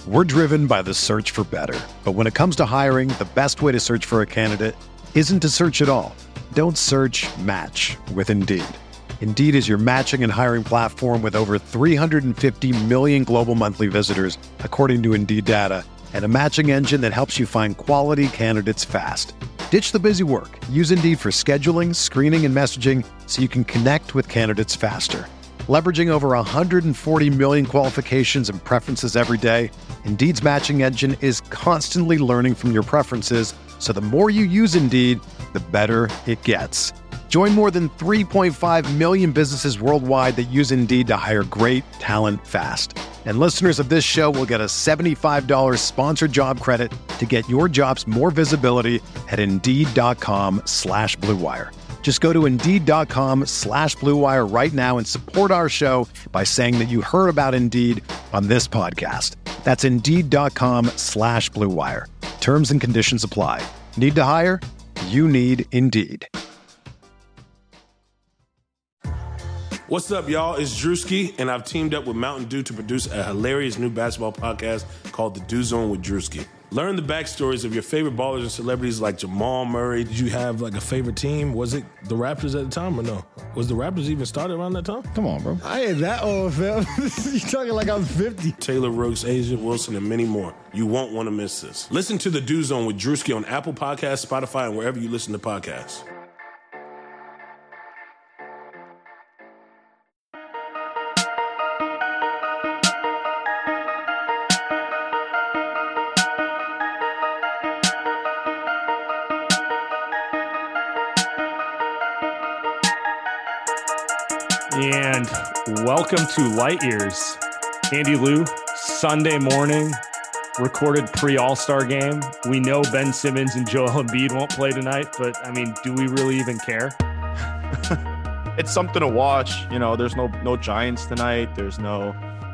We're driven by the search for better. But when it comes to hiring, the best way to search for a candidate isn't to search at all. Don't search, match with Indeed. Indeed is your matching and hiring platform with over 350 million global monthly visitors, according to Indeed data, and a matching engine that helps you find quality candidates fast. Ditch the busy work. Use Indeed for scheduling, screening, and messaging so you can connect with candidates faster. Leveraging over 140 million qualifications and preferences every day, Indeed's matching engine is constantly learning from your preferences, so the more you use Indeed, the better it gets. Join more than 3.5 million businesses worldwide that use Indeed to hire great talent fast. And listeners of this show will get a $75 sponsored job credit to get your jobs more visibility at Indeed.com/Blue Wire. Just go to Indeed.com/Blue Wire right now and support our show by saying that you heard about Indeed on this podcast. That's Indeed.com/Blue Wire. Terms and conditions apply. Need to hire? You need Indeed. What's up, y'all? It's Drewski, and I've teamed up with Mountain Dew to produce a hilarious new basketball podcast called The Dew Zone with Drewski. Learn the backstories of your favorite ballers and celebrities like Jamal Murray. Did you have like a favorite team? Was it the Raptors at the time or no? Was the Raptors even started around that time? Come on, bro. I ain't that old, fam. You talking like I'm 50. Taylor Rooks, Asia Wilson, and many more. You won't want to miss this. Listen to The Dew Zone with Drewski on Apple Podcasts, Spotify, and wherever you listen to podcasts. And welcome to Light Years. Andy Liu, Sunday morning, recorded pre-All-Star game. We know Ben Simmons and Joel Embiid won't play tonight, but I mean, do we really even care? It's something to watch. You know, there's no Giants tonight. There's no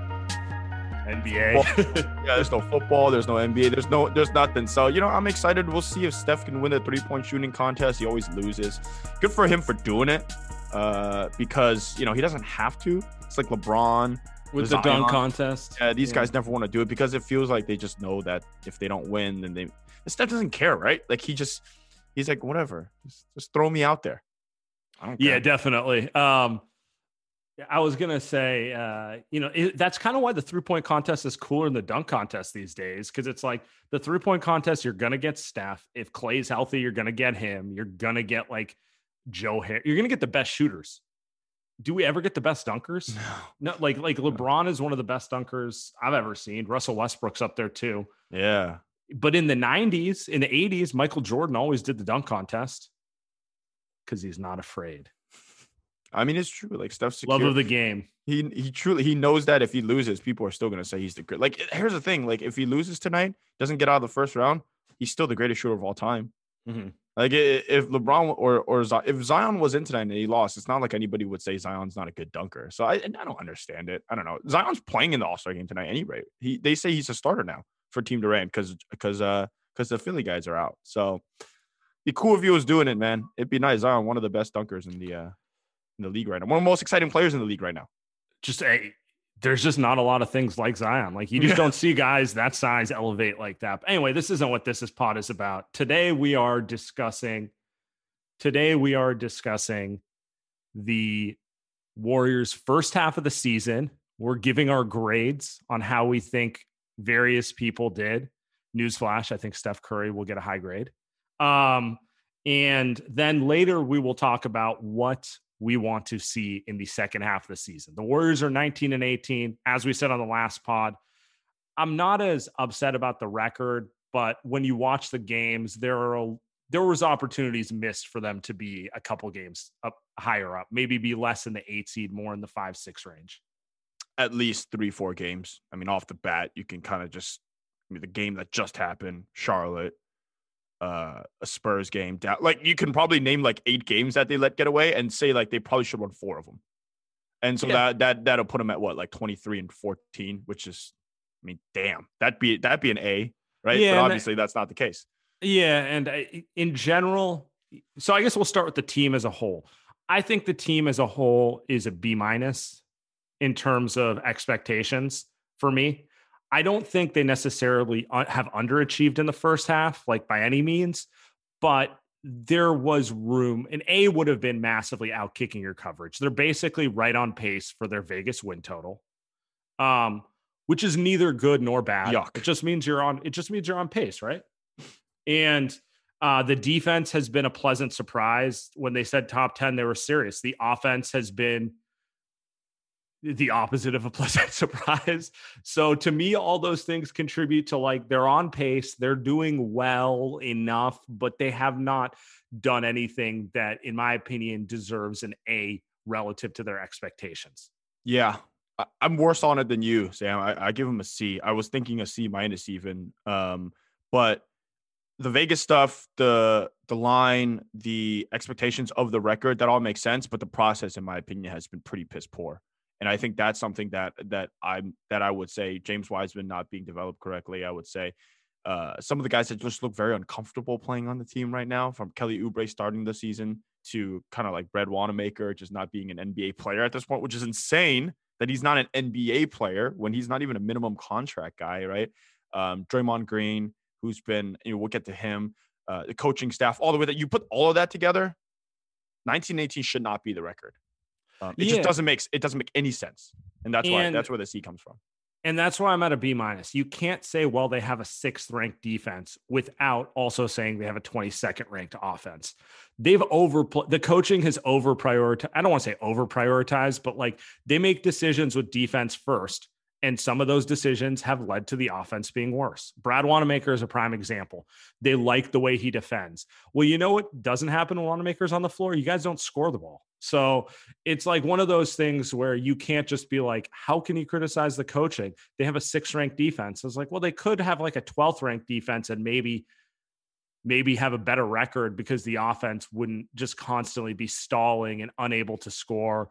NBA. There's no football. There's no NBA. There's nothing. So, you know, I'm excited. We'll see if Steph can win the 3-point shooting contest. He always loses. Good for him for doing it. Because, you know, he doesn't have to. It's like LeBron with the dunk contest. Yeah, these guys never want to do it because it feels like they just know that if they don't win, then Steph doesn't care, right? Like he's like, whatever, just throw me out there. I don't care. Yeah, definitely. I was gonna say, that's kind of why the 3-point contest is cooler than the dunk contest these days, because it's like the 3-point contest, you're gonna get Steph. If Clay's healthy, you're gonna get him. You're gonna get like Joe Harris. You're going to get the best shooters. Do we ever get the best dunkers? No, like LeBron is one of the best dunkers I've ever seen. Russell Westbrook's up there too. Yeah. But in the 90s, in the 80s, Michael Jordan always did the dunk contest because he's not afraid. I mean, it's true. Like Steph's secure. Love of the game. He truly knows that if he loses, people are still going to say he's the great. Like, here's the thing. Like, if he loses tonight, doesn't get out of the first round, he's still the greatest shooter of all time. Mm-hmm. Like if LeBron or if Zion was in tonight and he lost, it's not like anybody would say Zion's not a good dunker. So I don't understand it. I don't know. Zion's playing in the All-Star game tonight anyway. They say he's a starter now for Team Durant because the Philly guys are out. So it'd be cool if he was doing it, man. It'd be nice. Zion, one of the best dunkers in the league right now. One of the most exciting players in the league right now. There's just not a lot of things like Zion. Like you just don't see guys that size elevate like that. But anyway, this isn't what this pod is about. Today we are discussing the Warriors' first half of the season. We're giving our grades on how we think various people did. Newsflash, I think Steph Curry will get a high grade. And then later we will talk about what we want to see in the second half of the season. The Warriors are 19-18. As we said on the last pod, I'm not as upset about the record, but when you watch the games, there was opportunities missed for them to be a couple games up higher up, maybe be less in the 8 seed, more in the 5-6 range. At least 3-4 games. I mean, off the bat, you can kind of just, the game that just happened, Charlotte, a Spurs game down. Like you can probably name like 8 games that they let get away and say like they probably should win 4 of them. And so that'll put them at what, like 23-14, which is, I mean, damn, that'd be an A, right? Yeah, but obviously that's not the case. Yeah, and in general, so I guess we'll start with the team as a whole. I think the team as a whole is a B- in terms of expectations for me. I don't think they necessarily have underachieved in the first half, like by any means, but there was room, and A would have been massively out kicking your coverage. They're basically right on pace for their Vegas win total, which is neither good nor bad. Yuck. It just means you're on pace, right? And the defense has been a pleasant surprise. When they said top 10, they were serious. The offense has been the opposite of a pleasant surprise. So to me, all those things contribute to, like, they're on pace, they're doing well enough, but they have not done anything that, in my opinion, deserves an A relative to their expectations. Yeah. I'm worse on it than you, Sam. I give them a C. I was thinking a C- even. But the Vegas stuff, the line, the expectations of the record, that all makes sense. But the process, in my opinion, has been pretty piss poor. And I think that's something that I would say James Wiseman not being developed correctly. I would say some of the guys that just look very uncomfortable playing on the team right now, from Kelly Oubre starting the season to kind of like Brad Wanamaker just not being an NBA player at this point, which is insane that he's not an NBA player when he's not even a minimum contract guy, right? Draymond Green, who's been, we'll get to him, the coaching staff, all the way that you put all of that together, 1918 should not be the record. It just doesn't make any sense. And that's where the C comes from. And that's why I'm at a B-. You can't say, well, they have a 6th ranked defense without also saying they have a 22nd ranked offense. The coaching has over prioritized. I don't want to say over prioritized, but like, they make decisions with defense first. And some of those decisions have led to the offense being worse. Brad Wanamaker is a prime example. They like the way he defends. Well, you know what doesn't happen when Wanamaker's on the floor? You guys don't score the ball. So it's like one of those things where you can't just be like, how can you criticize the coaching? They have a 6th ranked defense. It's like, well, they could have like a 12th ranked defense and maybe have a better record because the offense wouldn't just constantly be stalling and unable to score.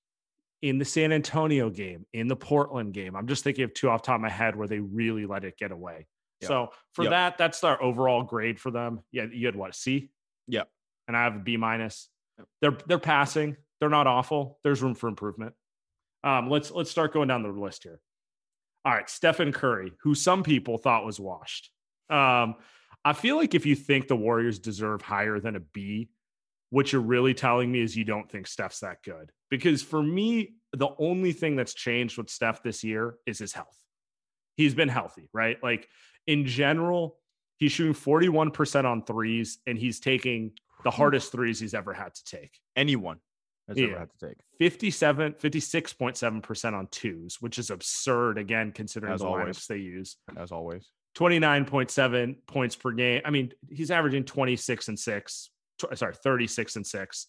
In the San Antonio game, in the Portland game, I'm just thinking of 2 off the top of my head where they really let it get away. Yep. So for that's our overall grade for them. Yeah, you had what, C? Yep. And I have a B-. They're passing. They're not awful. There's room for improvement. Let's start going down the list here. All right, Stephen Curry, who some people thought was washed. I feel like if you think the Warriors deserve higher than a B, what you're really telling me is you don't think Steph's that good. Because for me, the only thing that's changed with Steph this year is his health. He's been healthy, right? Like, in general, he's shooting 41% on threes, and he's taking the hardest threes he's ever had to take. Anyone has ever had to take. 56.7% on twos, which is absurd, again, considering the lineups they use. As always. 29.7 points per game. I mean, he's averaging 36 and 6. 36 and 6.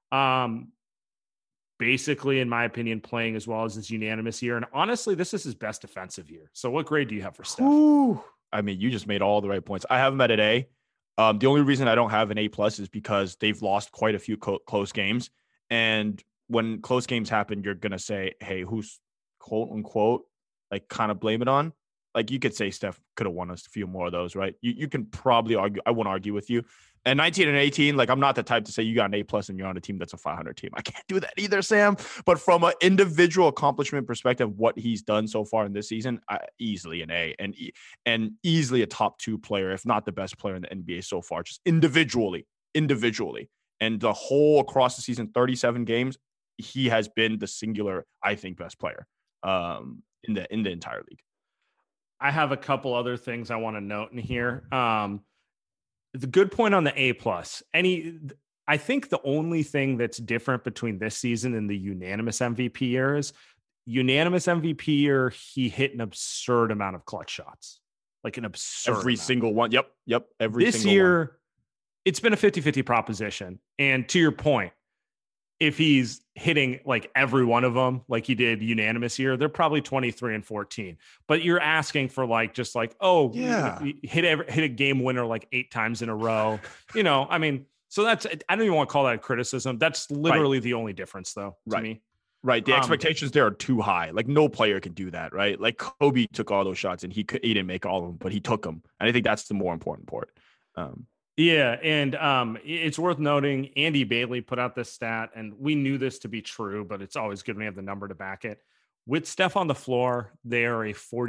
Basically, in my opinion, playing as well as his unanimous year. And honestly, this is his best defensive year. So what grade do you have for Steph? Ooh. I mean, you just made all the right points. I have him at an A. The only reason I don't have an A+ is because they've lost quite a few close games. And when close games happen, you're going to say, hey, who's quote unquote, like, kind of blame it on? Like, you could say Steph could have won us a few more of those, right? You can probably argue. I won't argue with you. And 19 and 18, like, I'm not the type to say you got an A+ and you're on a team that's a 500 team. I can't do that either, Sam. But from an individual accomplishment perspective, what he's done so far in this season, easily an A, and easily a top 2 player, if not the best player in the NBA so far, just individually. And the whole across the season, 37 games, he has been the singular, I think, best player in the entire league. I have a couple other things I want to note in here. The good point on the A+. I think the only thing that's different between this season and the unanimous MVP year is unanimous MVP year, he hit an absurd amount of clutch shots. Like an absurd Every amount. Single one. Yep. This year, it's been a 50-50 proposition. And to your point, if he's hitting like every one of them, like he did unanimous year, they're probably 23 and 14. But you're asking for like, just like, oh, yeah, hit a game winner like 8 times in a row. I mean, so I don't even want to call that a criticism. That's literally the only difference, though, to me. Right. The expectations there are too high. Like, no player can do that, right? Like, Kobe took all those shots and he didn't make all of them, but he took them. And I think that's the more important part. Yeah, and it's worth noting, Andy Bailey put out this stat, and we knew this to be true, but it's always good when you have the number to back it. With Steph on the floor, they are a 48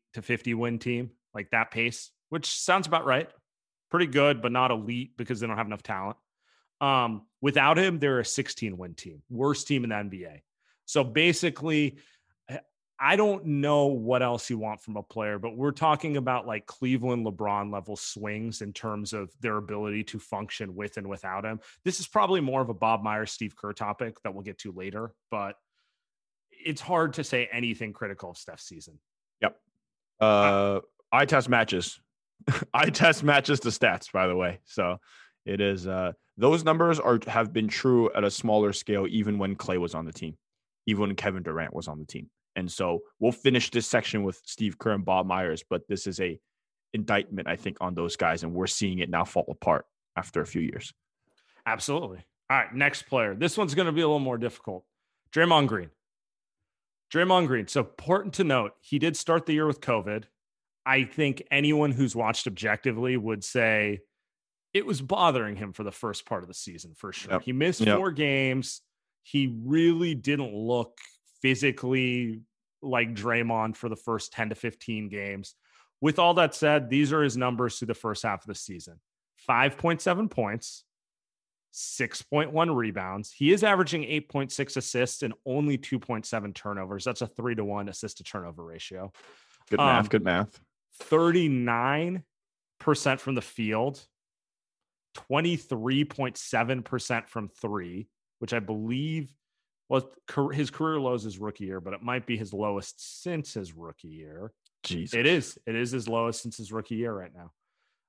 to 50 win team, like that pace, which sounds about right. Pretty good, but not elite because they don't have enough talent. Without him, they're a 16 win team, worst team in the NBA. So basically, I don't know what else you want from a player, but we're talking about like Cleveland LeBron level swings in terms of their ability to function with and without him. This is probably more of a Bob Myers, Steve Kerr topic that we'll get to later, but it's hard to say anything critical of Steph's season. Yep. I test matches. I test matches to stats, by the way. So it is those numbers have been true at a smaller scale, even when Clay was on the team, even when Kevin Durant was on the team. And so we'll finish this section with Steve Kerr and Bob Myers, but this is a indictment, I think, on those guys, and we're seeing it now fall apart after a few years. Absolutely. All right, next player. This one's going to be a little more difficult. Draymond Green. So important to note, he did start the year with COVID. I think anyone who's watched objectively would say it was bothering him for the first part of the season, for sure. Yep. He missed 4 games. He really didn't look physically like Draymond for the first 10 to 15 games. With all that said, these are his numbers through the first half of the season. 5.7 points, 6.1 rebounds. He is averaging 8.6 assists and only 2.7 turnovers. That's a 3-to-1 assist to turnover ratio. Good math. 39% from the field, 23.7% from 3, which I believe was his career lows his rookie year, but it might be his lowest since his rookie year. Jesus. It is his lowest since his rookie year right now.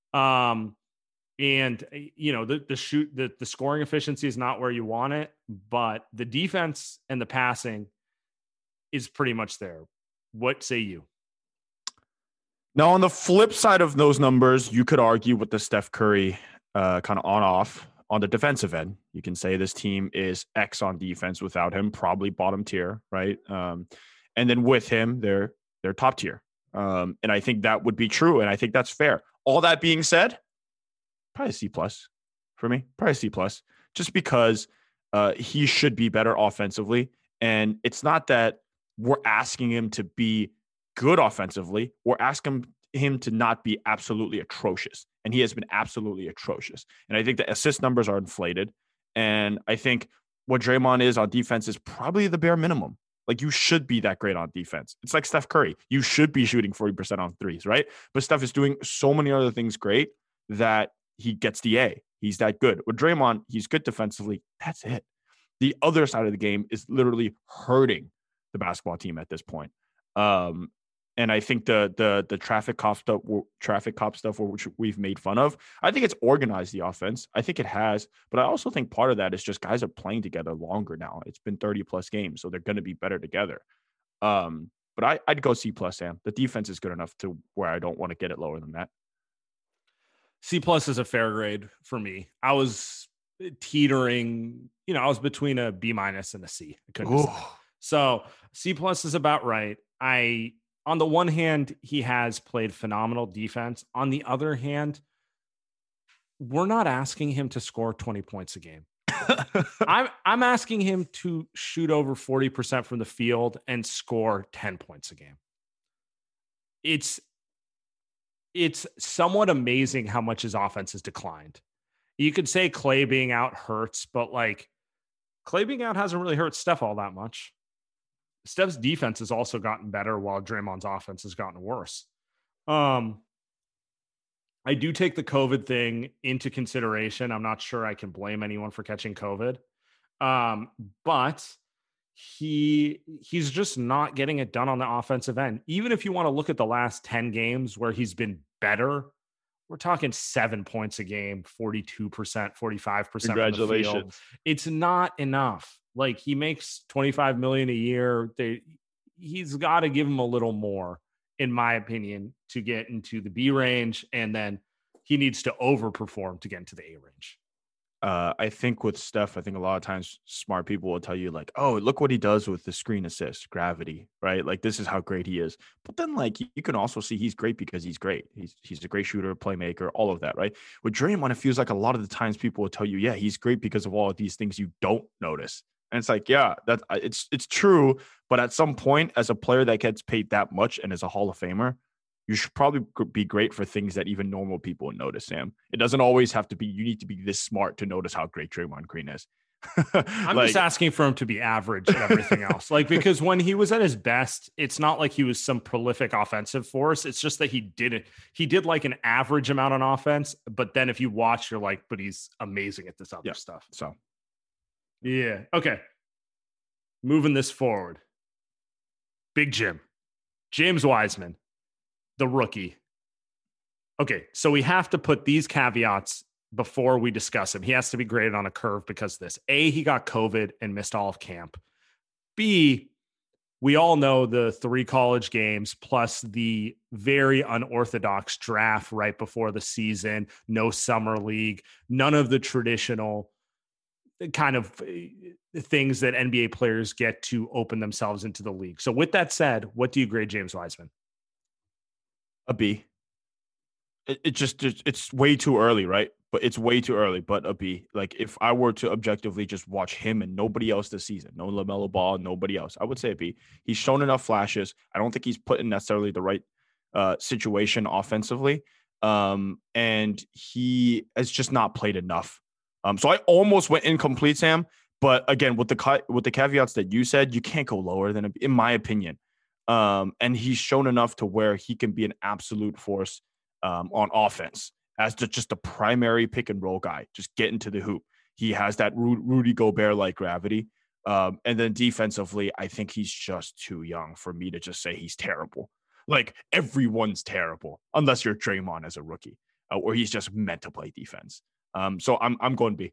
And you know, the scoring efficiency is not where you want it, but the defense and the passing is pretty much there. What say you? Now, on the flip side of those numbers, you could argue with the Steph Curry kind of on-off. On the defensive end, you can say this team is X on defense. Without him, probably bottom tier, right? And then with him, they're top tier. And I think that would be true, and I think that's fair. All that being said, probably C+ for me. Probably C+, just because he should be better offensively. And it's not that we're asking him to be good offensively. We're asking him to not be absolutely atrocious. And he has been absolutely atrocious. And I think the assist numbers are inflated. And I think what Draymond is on defense is probably the bare minimum. Like, you should be that great on defense. It's like Steph Curry. You should be shooting 40% on threes, right? But Steph is doing so many other things great that he gets the A. He's that good. With Draymond, he's good defensively. That's it. The other side of the game is literally hurting the basketball team at this point. And I think the traffic cop stuff, which we've made fun of, I think it's organized the offense. I think it has, but I also think part of that is just guys are playing together longer now. It's been 30 plus games, so they're going to be better together. But I'd go C+, Sam. The defense is good enough to where I don't want to get it lower than that. C+ is a fair grade for me. I was teetering, I was between a B- and a C. I couldn't decide. So C+ is about right. On the one hand, he has played phenomenal defense. On the other hand, we're not asking him to score 20 points a game. I'm asking him to shoot over 40% from the field and score 10 points a game. It's somewhat amazing how much his offense has declined. You could say Clay being out hurts, but like Clay being out hasn't really hurt Steph all that much. Steph's defense has also gotten better while Draymond's offense has gotten worse. I do take the COVID thing into consideration. I'm not sure I can blame anyone for catching COVID. But he's just not getting it done on the offensive end. Even if you want to look at the last 10 games where he's been better, we're talking 7 points a game, 42%, 45%. Congratulations. From the field. It's not enough. Like, he makes $25 million a year. He's got to give him a little more, in my opinion, to get into the B range. And then he needs to overperform to get into the A range. I think with Steph, I think a lot of times smart people will tell you like, oh, look what he does with the screen assist, gravity, right? Like, this is how great he is. But then like, you can also see he's great because he's great. He's a great shooter, playmaker, all of that, right? With Draymond, it feels like a lot of the times people will tell you, yeah, he's great because of all of these things you don't notice. And it's like, yeah, it's true. But at some point, as a player that gets paid that much and is a Hall of Famer, you should probably be great for things that even normal people would notice, Sam. It doesn't always have to be, you need to be this smart to notice how great Draymond Green is. I'm just asking for him to be average at everything else. Like, because when he was at his best, it's not like he was some prolific offensive force. It's just that he did like an average amount on offense. But then if you watch, you're like, but he's amazing at this other stuff. So, yeah. Okay. Moving this forward. Big Jim. James Wiseman, the rookie. Okay. So we have to put these caveats before we discuss him. He has to be graded on a curve because of this. A, he got COVID and missed all of camp. B, we all know the 3 college games plus the very unorthodox draft right before the season, no summer league, none of the traditional kind of things that NBA players get to open themselves into the league. So with that said, what do you grade James Wiseman? A B. It's way too early, right? But it's way too early, but a B. Like, if I were to objectively just watch him and nobody else this season, no LaMelo Ball, nobody else, I would say a B. He's shown enough flashes. I don't think he's put in necessarily the right situation offensively. And he has just not played enough. So I almost went incomplete, Sam. But again, with the caveats that you said, you can't go lower than, in my opinion. And he's shown enough to where he can be an absolute force on offense as just a primary pick and roll guy, just get into the hoop. He has that Rudy Gobert-like gravity. And then defensively, I think he's just too young for me to just say he's terrible. Like, everyone's terrible unless you're Draymond as a rookie, or he's just meant to play defense. So I'm going B.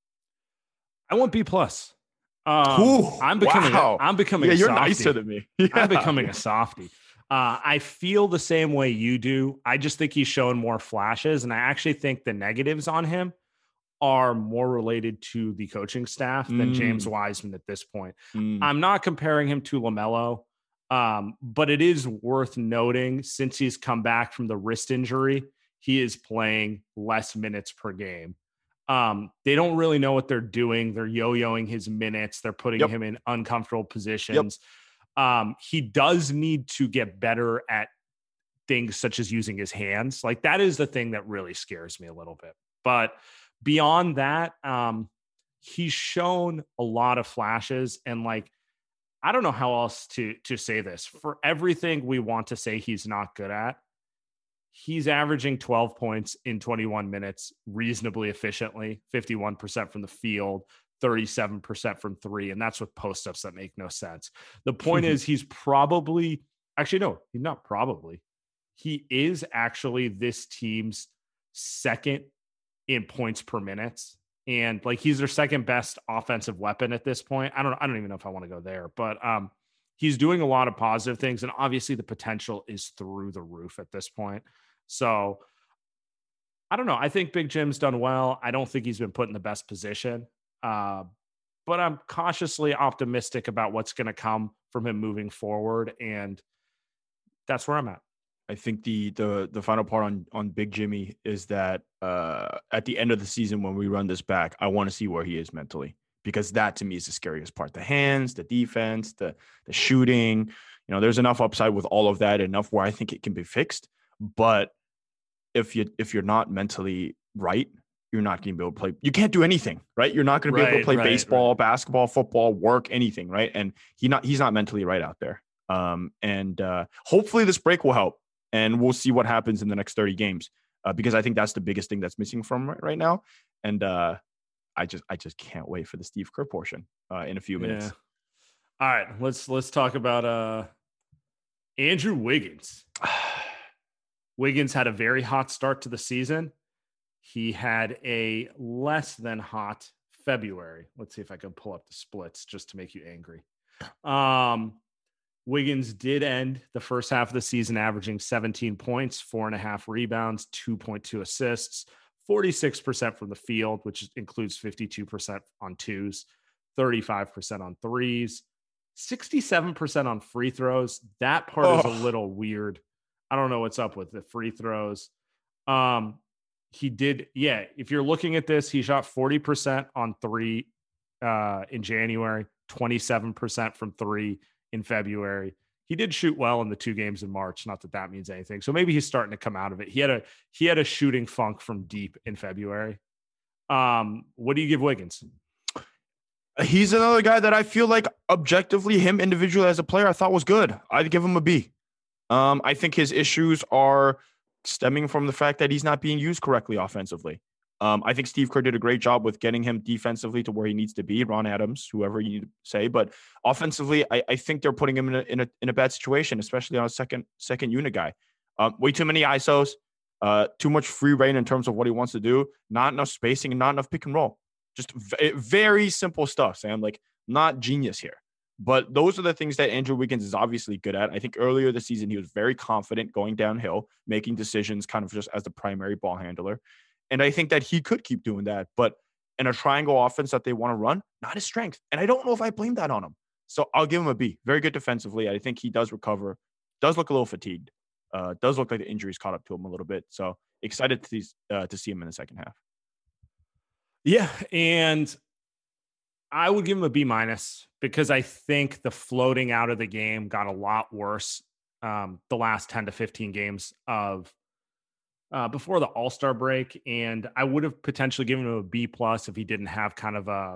I want B plus. Wow. I'm becoming a you're softie. nicer than me. Yeah. I'm becoming a softie. I feel the same way you do. I just think he's shown more flashes, and I actually think the negatives on him are more related to the coaching staff than James Wiseman at this point. I'm not comparing him to LaMelo, but it is worth noting, since he's come back from the wrist injury, he is playing less minutes per game. They don't really know what they're doing. They're yo-yoing his minutes. They're putting him in uncomfortable positions. He does need to get better at things such as using his hands. Like, that is the thing that really scares me a little bit. But beyond that, he's shown a lot of flashes, and like, I don't know how else to say this. For everything we want to say he's not good at, he's averaging 12 points in 21 minutes reasonably efficiently, 51% from the field, 37% from 3. And that's with post-ups that make no sense. The point is, he's probably, actually, no, he's not probably. He is actually this team's second in points per minute. And like, he's their second best offensive weapon at this point. I don't even know if I want to go there, but he's doing a lot of positive things. And obviously the potential is through the roof at this point. So I don't know. I think Big Jim's done well. I don't think he's been put in the best position. But I'm cautiously optimistic about what's going to come from him moving forward. And that's where I'm at. I think the final part on Big Jimmy is that at the end of the season, when we run this back, I want to see where he is mentally, because that to me is the scariest part. The hands, the defense, the shooting, there's enough upside with all of that, enough where I think it can be fixed. But if you're not mentally right, you're not going to be able to play. You can't do anything, right? You're not going to be able to play baseball, basketball, football, work, anything, right? And he's not mentally right out there. And hopefully this break will help, and we'll see what happens in the next 30 games, because I think that's the biggest thing that's missing from right now. And I just can't wait for the Steve Kerr portion in a few minutes. Yeah. All right, let's talk about Andrew Wiggins. Wiggins had a very hot start to the season. He had a less than hot February. Let's see if I can pull up the splits just to make you angry. Wiggins did end the first half of the season averaging 17 points, 4.5 rebounds, 2.2 assists, 46% from the field, which includes 52% on twos, 35% on threes, 67% on free throws. That part is a little weird. I don't know what's up with the free throws. He did. Yeah. If you're looking at this, he shot 40% on 3 in January, 27% from 3 in February. he did shoot well in the 2 games in March. Not that means anything. So maybe he's starting to come out of it. He had a shooting funk from deep in February. What do you give Wiggins? He's another guy that I feel like objectively, him individually as a player, I thought was good. I'd give him a B. I think his issues are stemming from the fact that he's not being used correctly offensively. I think Steve Kerr did a great job with getting him defensively to where he needs to be, Ron Adams, whoever you need to say. But offensively, I think they're putting him in a bad situation, especially on a second unit guy. Way too many ISOs, too much free reign in terms of what he wants to do, not enough spacing, and not enough pick and roll. Just very simple stuff, Sam. Like, not genius here. But those are the things that Andrew Wiggins is obviously good at. I think earlier this season, he was very confident going downhill, making decisions kind of just as the primary ball handler. And I think that he could keep doing that. But in a triangle offense that they want to run, not his strength. And I don't know if I blame that on him. So I'll give him a B. Very good defensively. I think he does recover, does look a little fatigued, does look like the injuries caught up to him a little bit. So excited to see him in the second half. Yeah, and I would give him a B- because I think the floating out of the game got a lot worse the last 10 to 15 games of before the All-Star break, and I would have potentially given him a B+ if he didn't have kind of a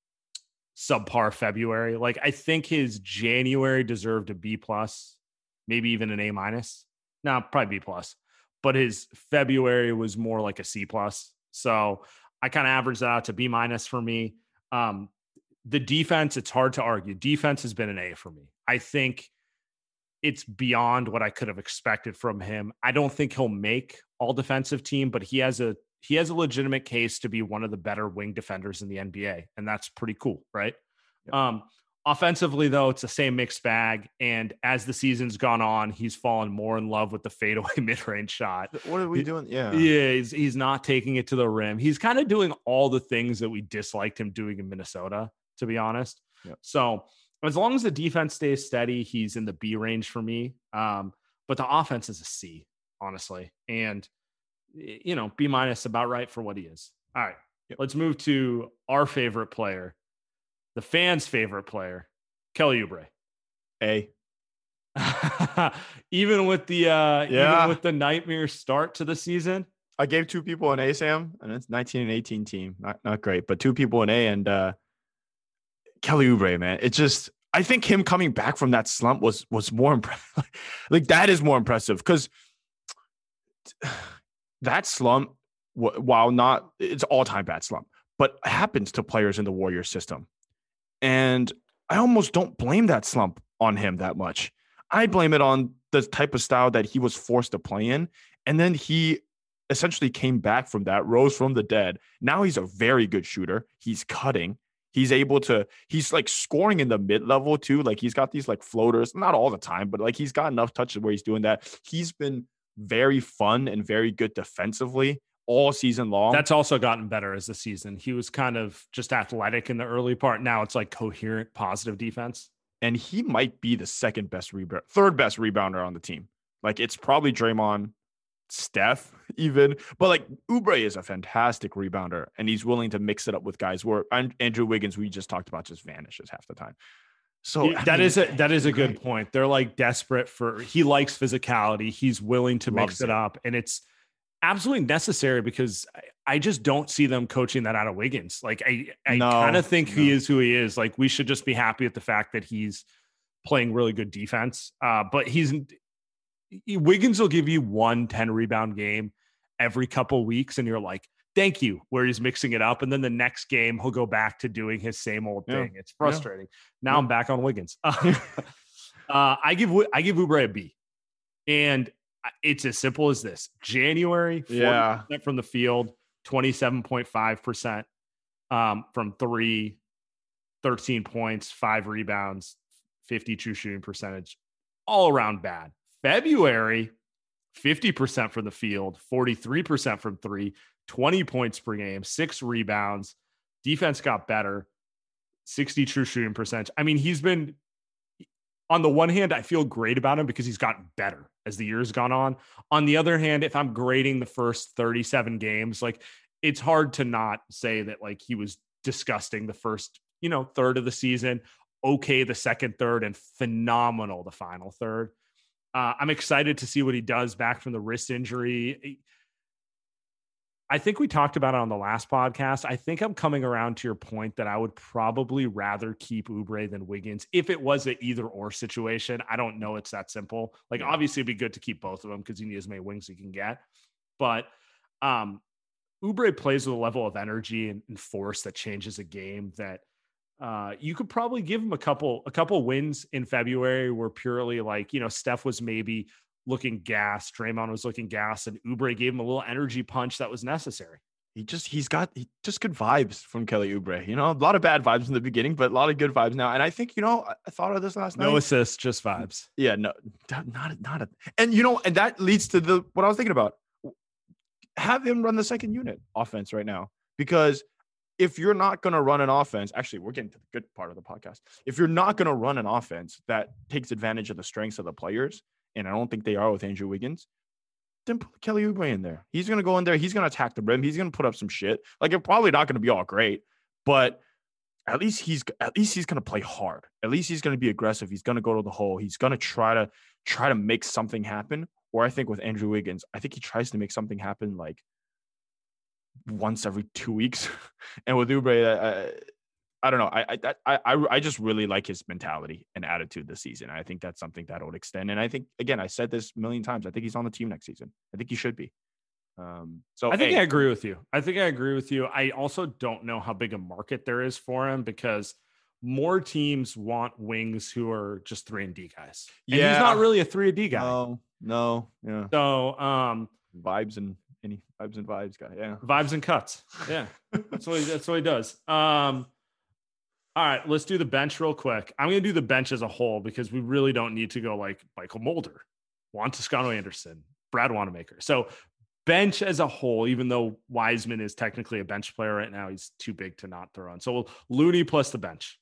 subpar February. Like, I think his January deserved a B+, maybe even an A-. No, probably B+, but his February was more like a C+. So I kind of averaged that out to B- for me. The defense, it's hard to argue. Defense has been an A for me. I think it's beyond what I could have expected from him. I don't think he'll make all defensive team, but he has a legitimate case to be one of the better wing defenders in the NBA. And that's pretty cool. Right. Yep. Offensively, though, it's the same mixed bag. And as the season's gone on, he's fallen more in love with the fadeaway mid-range shot. What are we doing? Yeah. Yeah. He's not taking it to the rim. He's kind of doing all the things that we disliked him doing in Minnesota, to be honest. Yep. So as long as the defense stays steady, he's in the B range for me. But the offense is a C, honestly. And, B- about right for what he is. All right. Yep. Let's move to our favorite player, the fans' favorite player, Kelly Oubre. A. Even with the nightmare start to the season. I gave 2 people an A, Sam, and it's 19 and 18 team. Not great, but 2 people an A, and Kelly Oubre, man. It just, I think him coming back from that slump was more impressive. Like, that is more impressive because that slump, while not, it's all-time bad slump, but happens to players in the Warriors system. And I almost don't blame that slump on him that much. I blame it on the type of style that he was forced to play in. And then he essentially came back from that, rose from the dead. Now he's a very good shooter. He's cutting. He's like scoring in the mid-level too. Like, he's got these like floaters, not all the time, but like he's got enough touches where he's doing that. He's been very fun and very good defensively all season long. That's also gotten better as the season. He was kind of just athletic in the early part. Now it's like coherent, positive defense. And he might be the third best rebounder on the team. Like, it's probably Draymond, Steph even, but like Oubre is a fantastic rebounder, and he's willing to mix it up with guys where Andrew Wiggins, we just talked about, just vanishes half the time. So that is a good point. They're like desperate he likes physicality. He's willing to mix it up, and it's absolutely necessary because I just don't see them coaching that out of Wiggins. Like, I kind of think he is who he is. Like, we should just be happy with the fact that he's playing really good defense. But Wiggins will give you 1 10-rebound game every couple weeks, and you're like, thank you, where he's mixing it up. And then the next game, he'll go back to doing his same old thing. It's frustrating. Now I'm back on Wiggins. I give Oubre a B. And it's as simple as this. January, 40% from the field, 27.5% from 3, 13 points, 5 rebounds, 50 true shooting percentage. All around bad. February, 50% from the field, 43% from 3, 20 points per game, 6 rebounds. Defense got better, 60 true shooting percentage. I mean, he's been, on the one hand, I feel great about him because he's gotten better as the year's gone on. On the other hand, if I'm grading the first 37 games, like, it's hard to not say that like he was disgusting the first, third of the season. okay the second third and phenomenal the final third. I'm excited to see what he does back from the wrist injury. I think we talked about it on the last podcast. I think I'm coming around to your point that I would probably rather keep Oubre than Wiggins if it was an either or situation. I don't know it's that simple. Like, obviously, it'd be good to keep both of them because you need as many wings as you can get. But Oubre plays with a level of energy and force that changes a game that you could probably give him a couple wins in February where purely like, Steph was maybe looking gas, Draymond was looking gas, and Oubre gave him a little energy punch that was necessary. He's got good vibes from Kelly Oubre. A lot of bad vibes in the beginning, but a lot of good vibes now. And I think, I thought of this last night. No assists, just vibes. Yeah, no, and that leads to what I was thinking about. Have him run the second unit offense right now, because if you're not going to run an offense, actually, we're getting to the good part of the podcast. If you're not going to run an offense that takes advantage of the strengths of the players, and I don't think they are with Andrew Wiggins, then put Kelly Oubre in there. He's going to go in there. He's going to attack the rim. He's going to put up some shit. Like, it's probably not going to be all great, but at least he's going to play hard. At least he's going to be aggressive. He's going to go to the hole. He's going to try to make something happen. Or I think with Andrew Wiggins, I think he tries to make something happen like once every 2 weeks. And with Oubre, I don't know. I just really like his mentality and attitude this season. I think that's something that would extend. And I think, again, I said this a million times, I think he's on the team next season. I think he should be. So I think I agree with you. I also don't know how big a market there is for him because more teams want wings who are just 3-and-D guys. And he's not really a 3-and-D guy. No. Yeah. So vibes and vibes guy. Yeah. Vibes and cuts. Yeah. That's what he does. All right, let's do the bench real quick. I'm going to do the bench as a whole because we really don't need to go like Michael Mulder, Juan Toscano-Anderson, Brad Wanamaker. So bench as a whole, even though Wiseman is technically a bench player right now, he's too big to not throw on. So Looney plus the bench.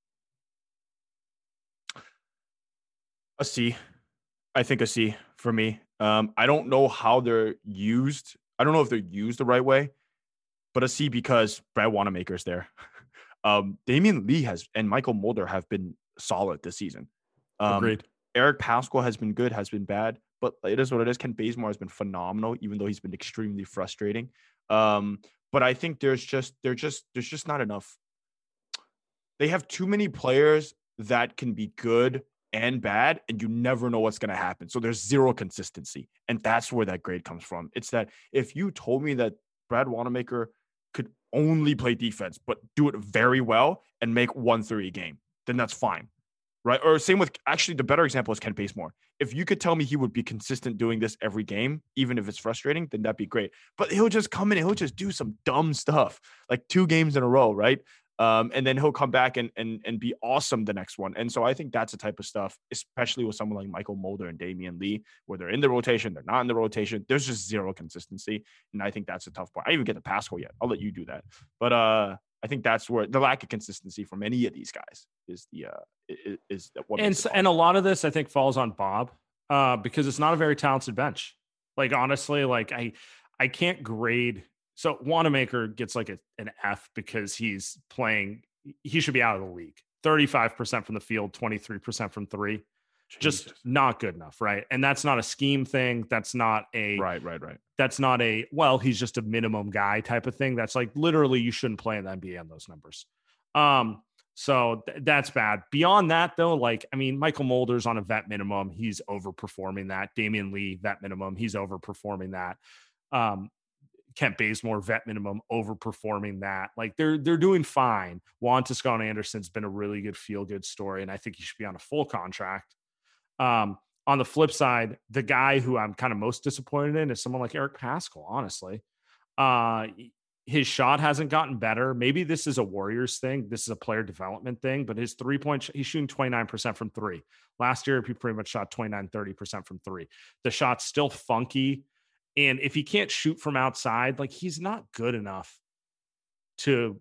A C. I think a C for me. I don't know how they're used. I don't know if they're used the right way, but a C because Brad Wanamaker's there. Damian Lee and Michael Mulder have been solid this season. Agreed. Eric Pascal has been good, has been bad, but it is what it is. Kent Bazemore has been phenomenal, even though he's been extremely frustrating. But I think there's just not enough. They have too many players that can be good and bad, and you never know what's going to happen. So there's zero consistency, and that's where that grade comes from. It's that if you told me that Brad Wanamaker could only play defense, but do it very well and make 1-3 a game, then that's fine. Right. Or same with, actually, the better example is Kent Bazemore. If you could tell me he would be consistent doing this every game, even if it's frustrating, then that'd be great. But he'll just come in and he'll just do some dumb stuff, like 2 games in a row. Right. And then he'll come back and be awesome the next one. And so I think that's the type of stuff, especially with someone like Michael Mulder and Damian Lee, where they're in the rotation, they're not in the rotation. There's just zero consistency. And I think that's a tough part. I didn't even get the Pascal yet. I'll let you do that. But I think that's where the lack of consistency from any of these guys is what makes it hard. And a lot of this, I think, falls on Bob because it's not a very talented bench. Like, honestly, like I can't grade. So Wanamaker gets like an F because he's playing. He should be out of the league. 35% from the field, 23% from 3. Just not good enough, right? And that's not a scheme thing. That's not a right. That's not a, well, he's just a minimum guy type of thing. That's like literally you shouldn't play in the NBA on those numbers. So that's bad. Beyond that, though, like, I mean, Michael Mulder's on a vet minimum. He's overperforming that. Damian Lee, vet minimum. He's overperforming that. Kent Bazemore, vet minimum, overperforming that. Like, they're doing fine. Juan Toscano-Anderson's been a really good feel-good story, and I think he should be on a full contract. On the flip side, the guy who I'm kind of most disappointed in is someone like Eric Pascal, honestly. His shot hasn't gotten better. Maybe this is a Warriors thing. This is a player development thing, but his 3-point, he's shooting 29% from 3. Last year, he pretty much shot 29-30% from 3. The shot's still funky. And if he can't shoot from outside, like, he's not good enough to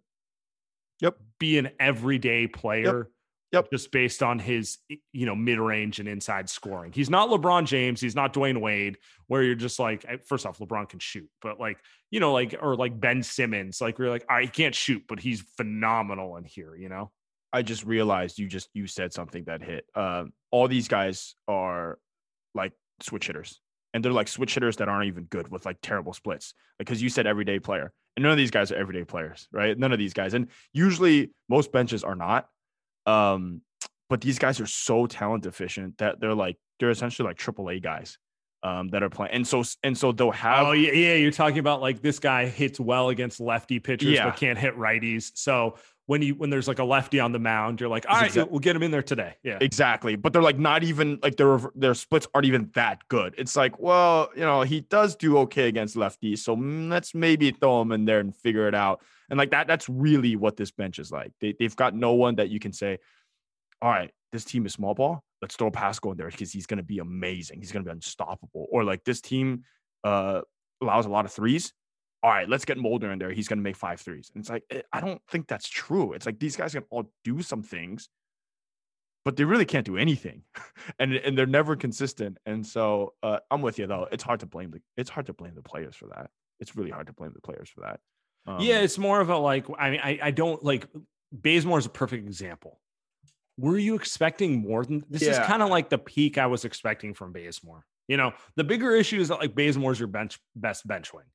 be an everyday player. Yep. Just based on his, mid-range and inside scoring. He's not LeBron James. He's not Dwayne Wade, where you're just like, first off, LeBron can shoot, but or like Ben Simmons, like we're like, all right, he can't shoot, but he's phenomenal in here, I just realized you said something that hit. All these guys are like switch hitters, and they're like switch hitters that aren't even good with like terrible splits. Because you said everyday player, and none of these guys are everyday players, right? None of these guys, and usually most benches are not. But these guys are so talent deficient that they're essentially like AAA guys. That are playing, and so they'll have. Oh yeah, you're talking about like this guy hits well against lefty pitchers, but can't hit righties. So when there's like a lefty on the mound, you're like, all right, we'll get him in there today. Yeah, exactly. But they're like not even like their splits aren't even that good. It's like, well, he does do okay against lefties, so let's maybe throw him in there and figure it out. And like that's really what this bench is like. They've got no one that you can say, all right, this team is small ball. Let's throw Pascal in there because he's going to be amazing. He's going to be unstoppable. Or like this team allows a lot of threes. All right, let's get Mulder in there. He's going to make 5 threes. And it's like, I don't think that's true. It's like these guys can all do some things, but they really can't do anything. and they're never consistent. And so I'm with you though. It's hard to blame the players for that. It's really hard to blame the players for that. Yeah, it's more of a like, I mean, I don't like Bazemore is a perfect example. Were you expecting more than this? Is kind of like the peak I was expecting from Bazemore. The bigger issue is that like Bazemore's your best bench wing.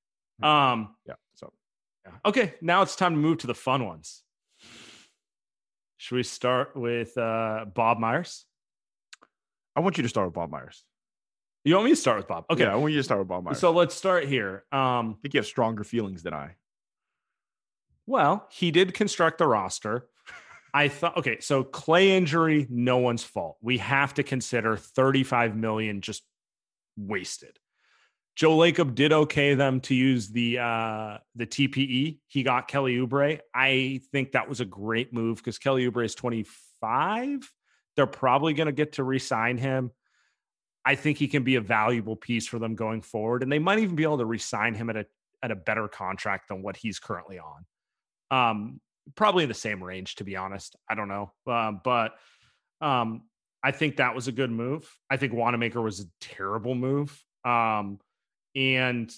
Okay, now it's time to move to the fun ones. Should we start with Bob Myers? I want you to start with Bob Myers. You want me to start with Bob? Okay, yeah, I want you to start with Bob Myers. So let's start here. I think you have stronger feelings than I. Well, he did construct the roster. I thought, okay, so Clay injury, no one's fault. We have to consider $35 million just wasted. Joe Lacob did okay them to use the TPE. He got Kelly Oubre. I think that was a great move because Kelly Oubre is 25. They're probably going to get to re-sign him. I think he can be a valuable piece for them going forward, and they might even be able to re-sign him at a better contract than what he's currently on. Probably in the same range, to be honest. I don't know. But I think that was a good move. I think Wanamaker was a terrible move. I don't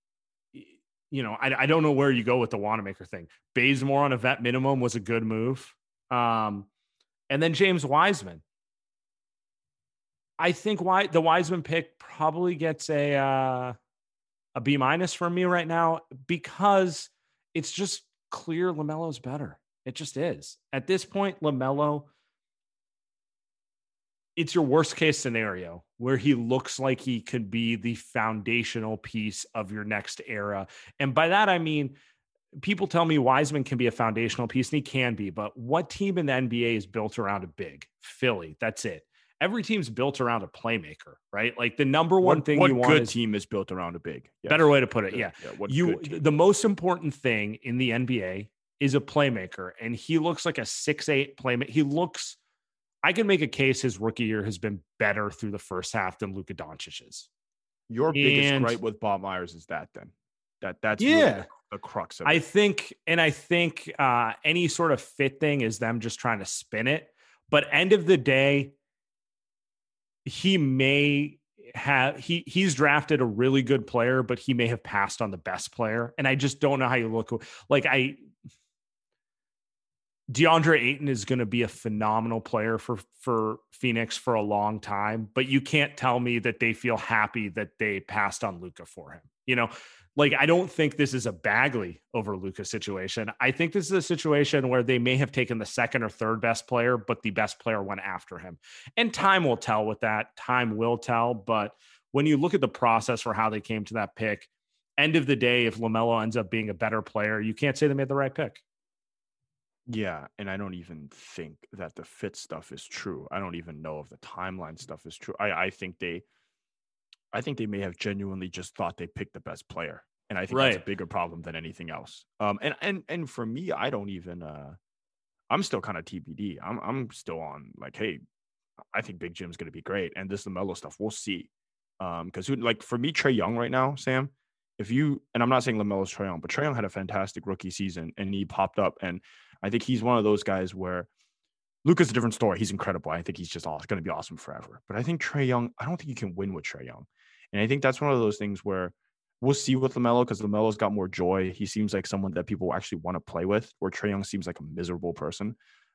know where you go with the Wanamaker thing. Bazemore on a vet minimum was a good move. And then James Wiseman. I think the Wiseman pick probably gets a B- from me right now because it's just clear LaMelo's better. It just is. At this point, LaMelo, it's your worst case scenario where he looks like he could be the foundational piece of your next era. And by that, I mean, people tell me Wiseman can be a foundational piece, and he can be, but what team in the NBA is built around a big? Philly. That's it. Every team's built around a playmaker, right? Like the number one thing you want good team is built around a big. Yes. Better way to put it. Yeah. The most important thing in the NBA is a playmaker, and he looks like a 6'8" playmaker. I can make a case his rookie year has been better through the first half than Luka Doncic's. Your biggest gripe with Bob Myers is that then. That's really the crux of it. I think any sort of fit thing is them just trying to spin it. But end of the day, he may have he's drafted a really good player, but he may have passed on the best player. And I just don't know how you look like DeAndre Ayton is going to be a phenomenal player for Phoenix for a long time, but you can't tell me that they feel happy that they passed on Luka for him. I don't think this is a Bagley over Luka situation. I think this is a situation where they may have taken the second or third best player, but the best player went after him. And time will tell with that. Time will tell. But when you look at the process for how they came to that pick, end of the day, if LaMelo ends up being a better player, you can't say they made the right pick. Yeah, and I don't even think that the fit stuff is true. I don't even know if the timeline stuff is true. I think they may have genuinely just thought they picked the best player, and I think that's a bigger problem than anything else. And for me, I don't even. I'm still kind of TBD. I'm still on like, hey, I think Big Jim's going to be great, and this LaMelo stuff, we'll see. Because like for me, Trae Young right now, Sam. And I'm not saying LaMelo's Trae Young, but Trae Young had a fantastic rookie season, and he popped up, and I think he's one of those guys where Luka's a different story. He's incredible. I think he's just going to be awesome forever. But I think Trae Young, I don't think you can win with Trae Young. And I think that's one of those things where we'll see with LaMelo because LaMelo's got more joy. He seems like someone that people actually want to play with, where Trae Young seems like a miserable person.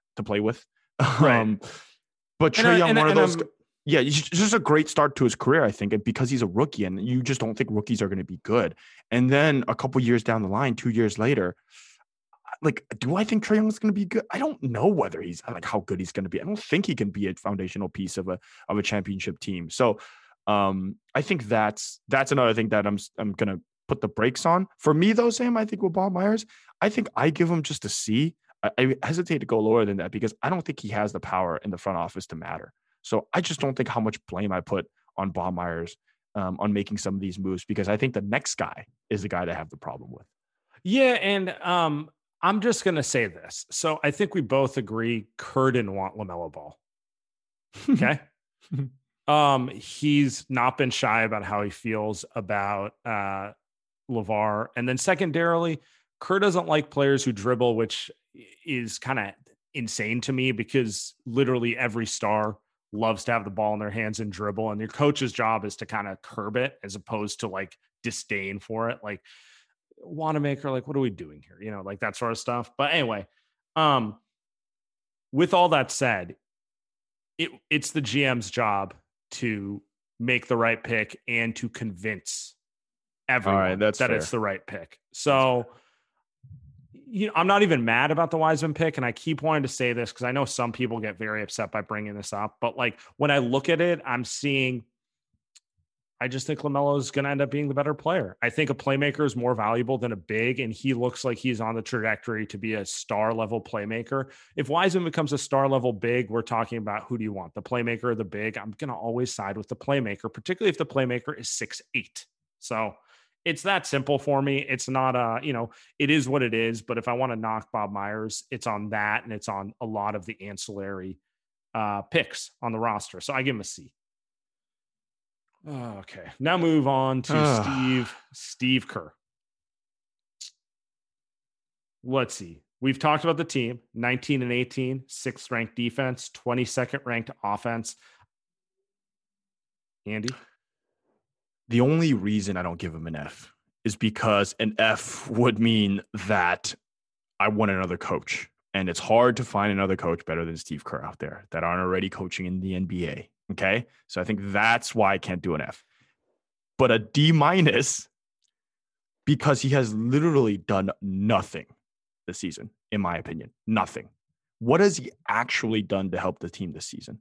to play with. Right. But Trae Young, one of those. Yeah, it's just a great start to his career, I think, because he's a rookie, and you just don't think rookies are going to be good. And then a couple years down the line, 2 years later, like, do I think Trae Young is going to be good? I don't know whether he's like how good he's going to be. I don't think he can be a foundational piece of a championship team. So I think that's another thing that I'm going to put the brakes on. For me, though, Sam, I think with Bob Myers, I think I give him just a C. I hesitate to go lower than that because I don't think he has the power in the front office to matter. So I just don't think how much blame I put on Bob Myers on making some of these moves, because I think the next guy is the guy that I have the problem with. Yeah, and I'm just going to say this. So I think we both agree Kerr didn't want LaMelo Ball. Okay. He's not been shy about how he feels about LeVar. And then secondarily, Kerr doesn't like players who dribble, which is kind of insane to me because literally every star loves to have the ball in their hands and dribble. And your coach's job is to kind of curb it as opposed to like disdain for it. Like, Wanamaker, like, what are we doing here? You know, like that sort of stuff. But anyway, with all that said, it's the GM's job to make the right pick and to convince everyone that fair. It's the right pick. So, you know, I'm not even mad about the Wiseman pick. And I keep wanting to say this because I know some people get very upset by bringing this up. But like when I look at it, I just think LaMelo is going to end up being the better player. I think a playmaker is more valuable than a big, and he looks like he's on the trajectory to be a star level playmaker. If Wiseman becomes a star level big, we're talking about who do you want, the playmaker or the big? I'm going to always side with the playmaker, particularly if the playmaker is 6'8". So it's that simple for me. It's not it is what it is. But if I want to knock Bob Myers, it's on that, and it's on a lot of the ancillary picks on the roster. So I give him a C. Okay. Now move on to Steve Kerr. Let's see. We've talked about the team, 19 and 18, 6th ranked defense, 22nd ranked offense. Andy? The only reason I don't give him an F is because an F would mean that I want another coach. And it's hard to find another coach better than Steve Kerr out there that aren't already coaching in the NBA. Okay. So I think that's why I can't do an F. But a D- because he has literally done nothing this season, in my opinion. Nothing. What has he actually done to help the team this season?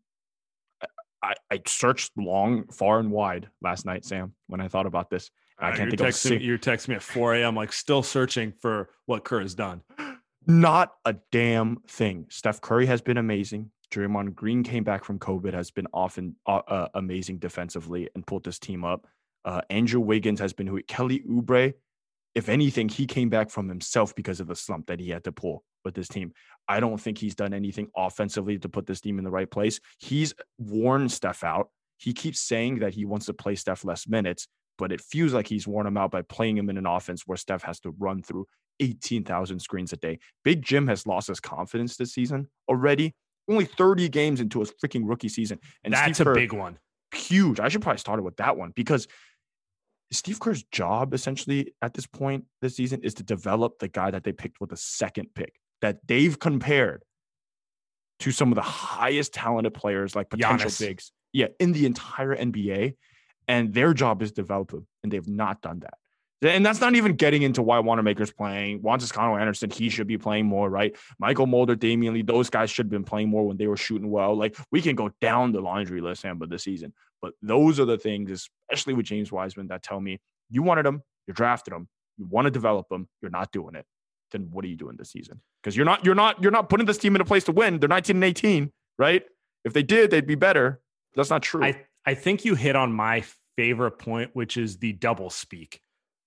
I searched long, far, and wide last night, Sam, when I thought about this. I can't think of You're texting me at 4 a.m. like still searching for what Kerr has done. Not a damn thing. Steph Curry has been amazing. Draymond Green came back from COVID, has been often amazing defensively and pulled this team up. Andrew Wiggins has been Kelly Oubre. If anything, he came back from himself because of the slump that he had to pull with this team. I don't think he's done anything offensively to put this team in the right place. He's worn Steph out. He keeps saying that he wants to play Steph less minutes, but it feels like he's worn him out by playing him in an offense where Steph has to run through 18,000 screens a day. Big Jim has lost his confidence this season already. Only 30 games into his freaking rookie season. And that's Steve Kerr, a big one. Huge. I should probably start with that one because Steve Kerr's job essentially at this point this season is to develop the guy that they picked with the second pick that they've compared to some of the highest talented players like potential bigs. Yeah, in the entire NBA. And their job is to develop him. And they've not done that. And that's not even getting into why Wanamaker's playing. Juan Toscano-Anderson, he should be playing more, right? Michael Mulder, Damian Lee, those guys should have been playing more when they were shooting well. Like, we can go down the laundry list, Sam, this season. But those are the things, especially with James Wiseman, that tell me you wanted him, you drafted him, you want to develop him, you're not doing it. Then what are you doing this season? Because you're not putting this team in a place to win. They're 19 and 18, right? If they did, they'd be better. That's not true. I think you hit on my favorite point, which is the double speak.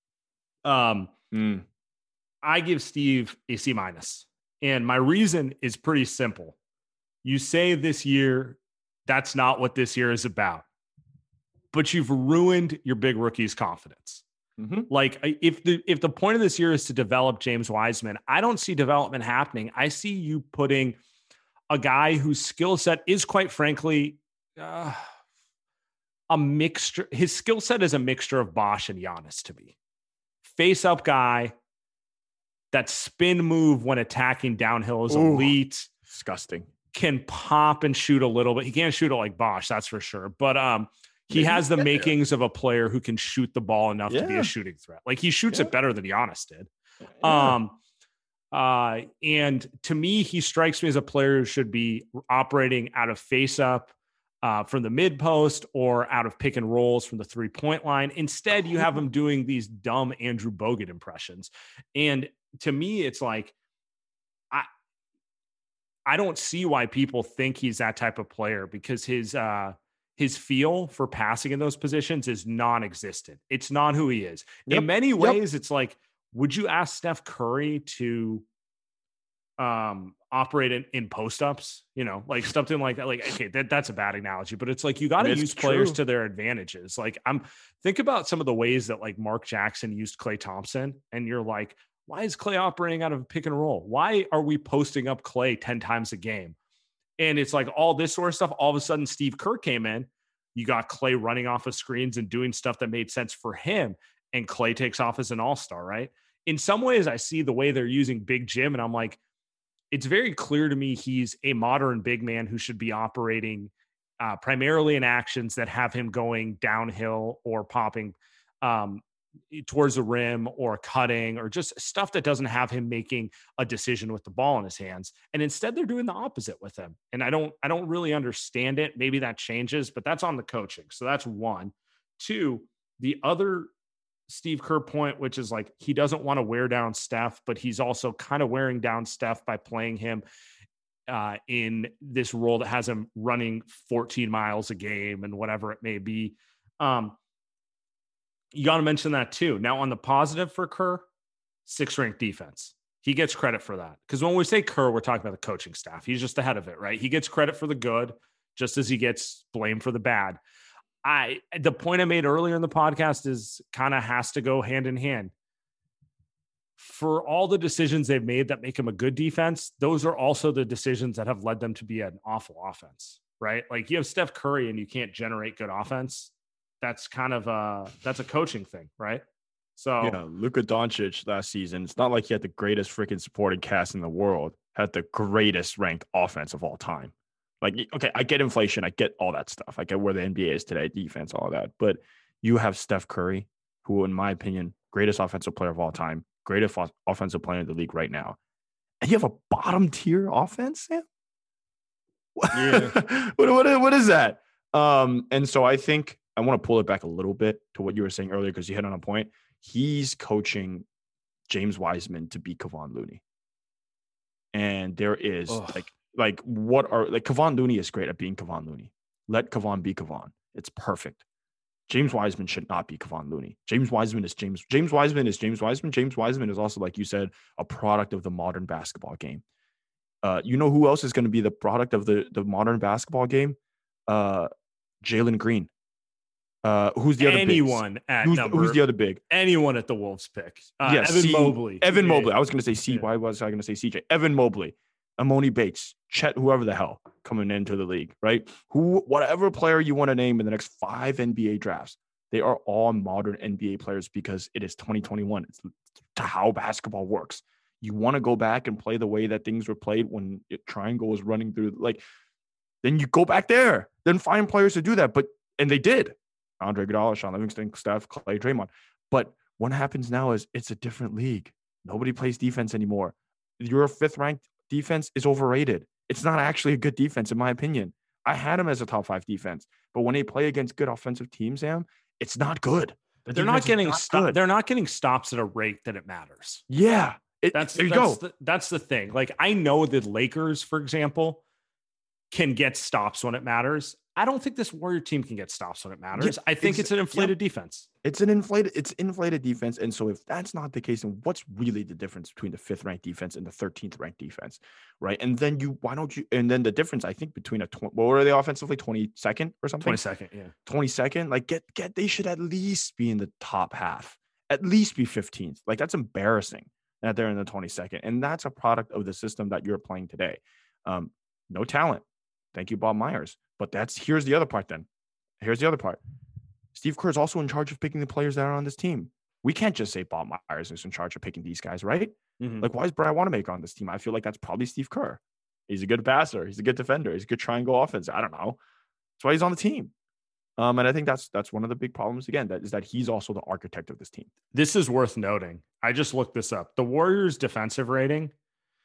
I give Steve a C-. And my reason is pretty simple. You say this year, that's not what this year is about. But you've ruined your big rookie's confidence. Mm-hmm. Like if the point of this year is to develop James Wiseman, I don't see development happening. I see you putting a guy whose skill set is quite frankly a mixture. His skill set is a mixture of Bosh and Giannis to me. Face up guy, that spin move when attacking downhill is elite. Disgusting. can pop and shoot a little bit. He can't shoot it like Bosch, that's for sure. But he has the makings of a player who can shoot the ball enough to be a shooting threat. Like he shoots it better than Giannis did. And to me, he strikes me as a player who should be operating out of face up from the mid post or out of pick and rolls from the 3-point line. Instead, you have him doing these dumb Andrew Bogut impressions. And to me, it's like, I don't see why people think he's that type of player, because his feel for passing in those positions is non-existent. It's not who he is. In many ways, it's like, would you ask Steph Curry to operate in post-ups? You know, like something like that. Like, okay, that's a bad analogy, but it's like you got to use players to their advantages. Like think about some of the ways that like Mark Jackson used Klay Thompson, and you're like, why is Klay operating out of a pick and roll? Why are we posting up Klay 10 times a game? And it's like all this sort of stuff. All of a sudden, Steve Kerr came in. You got Klay running off of screens and doing stuff that made sense for him. And Klay takes off as an all-star, right? In some ways, I see the way they're using Big Jim, and I'm like, it's very clear to me he's a modern big man who should be operating primarily in actions that have him going downhill or popping towards the rim or cutting or just stuff that doesn't have him making a decision with the ball in his hands. And instead they're doing the opposite with him. And I don't really understand it. Maybe that changes, but that's on the coaching. So that's one. Two, the other Steve Kerr point, which is like, he doesn't want to wear down Steph, but he's also kind of wearing down Steph by playing him in this role that has him running 14 miles a game and whatever it may be. You got to mention that too. Now on the positive for Kerr, 6th ranked defense. He gets credit for that. Because when we say Kerr, we're talking about the coaching staff. He's just the head of it, right? He gets credit for the good, just as he gets blamed for the bad. The point I made earlier in the podcast is kind of has to go hand in hand. For all the decisions they've made that make him a good defense, those are also the decisions that have led them to be an awful offense, right? Like you have Steph Curry and you can't generate good offense. That's kind of that's a coaching thing, right? So yeah, Luka Doncic last season, it's not like he had the greatest freaking supporting cast in the world, had the greatest ranked offense of all time. Like, okay, I get inflation, I get all that stuff, I get where the NBA is today, defense, all that. But you have Steph Curry, who, in my opinion, greatest offensive player of all time, greatest offensive player in the league right now, and you have a bottom tier offense, Sam. Yeah. what is that? And so I think I want to pull it back a little bit to what you were saying earlier, because you hit on a point. He's coaching James Wiseman to be Kevon Looney. And there is Kevon Looney is great at being Kevon Looney. Let Kevon be Kevon. It's perfect. James Wiseman should not be Kevon Looney. James Wiseman is James Wiseman is James Wiseman. James Wiseman is also, like you said, a product of the modern basketball game. You know who else is going to be the product of the modern basketball game? Jalen Green. Who's the other anyone bigs? At number? Who's the other big? Anyone at the Wolves pick? Yes, Evan Mobley. Evan Mobley. I was going to say Why was I going to say CJ? Evan Mobley, Amoni Bates, Chet, whoever the hell coming into the league, right? Whatever player you want to name in the next 5 NBA drafts, they are all modern NBA players because it is 2021. It's how basketball works. You want to go back and play the way that things were played when triangle was running through, then you go back there, then find players to do that. And they did. Andre Iguodala, Sean Livingston, Steph, Klay, Draymond. But what happens now is it's a different league. Nobody plays defense anymore. Your 5th ranked defense is overrated. It's not actually a good defense, in my opinion. I had them as a top 5 defense, but when they play against good offensive teams, Sam, it's not good. They're not getting stopped. They're not getting stops at a rate that it matters. Yeah, that's the thing. Like, I know the Lakers, for example, can get stops when it matters. I don't think this Warrior team can get stops when it matters. I think it's an inflated defense. It's inflated defense. And so if that's not the case, then what's really the difference between the 5th ranked defense and the 13th ranked defense? Right. And then then the difference, I think, between what were they offensively? 22nd or something? 22nd. Yeah. 22nd. Like they should at least be in the top half, at least be 15th. Like, that's embarrassing that they're in the 22nd. And that's a product of the system that you're playing today. No talent. Thank you, Bob Myers. But here's the other part then. Here's the other part. Steve Kerr is also in charge of picking the players that are on this team. We can't just say Bob Myers is in charge of picking these guys, right? Mm-hmm. Like, why is Brad Wanamaker on this team? I feel like that's probably Steve Kerr. He's a good passer. He's a good defender. He's a good triangle offense. I don't know. That's why he's on the team. And I think that's one of the big problems, again, that he's also the architect of this team. This is worth noting. I just looked this up. The Warriors' defensive rating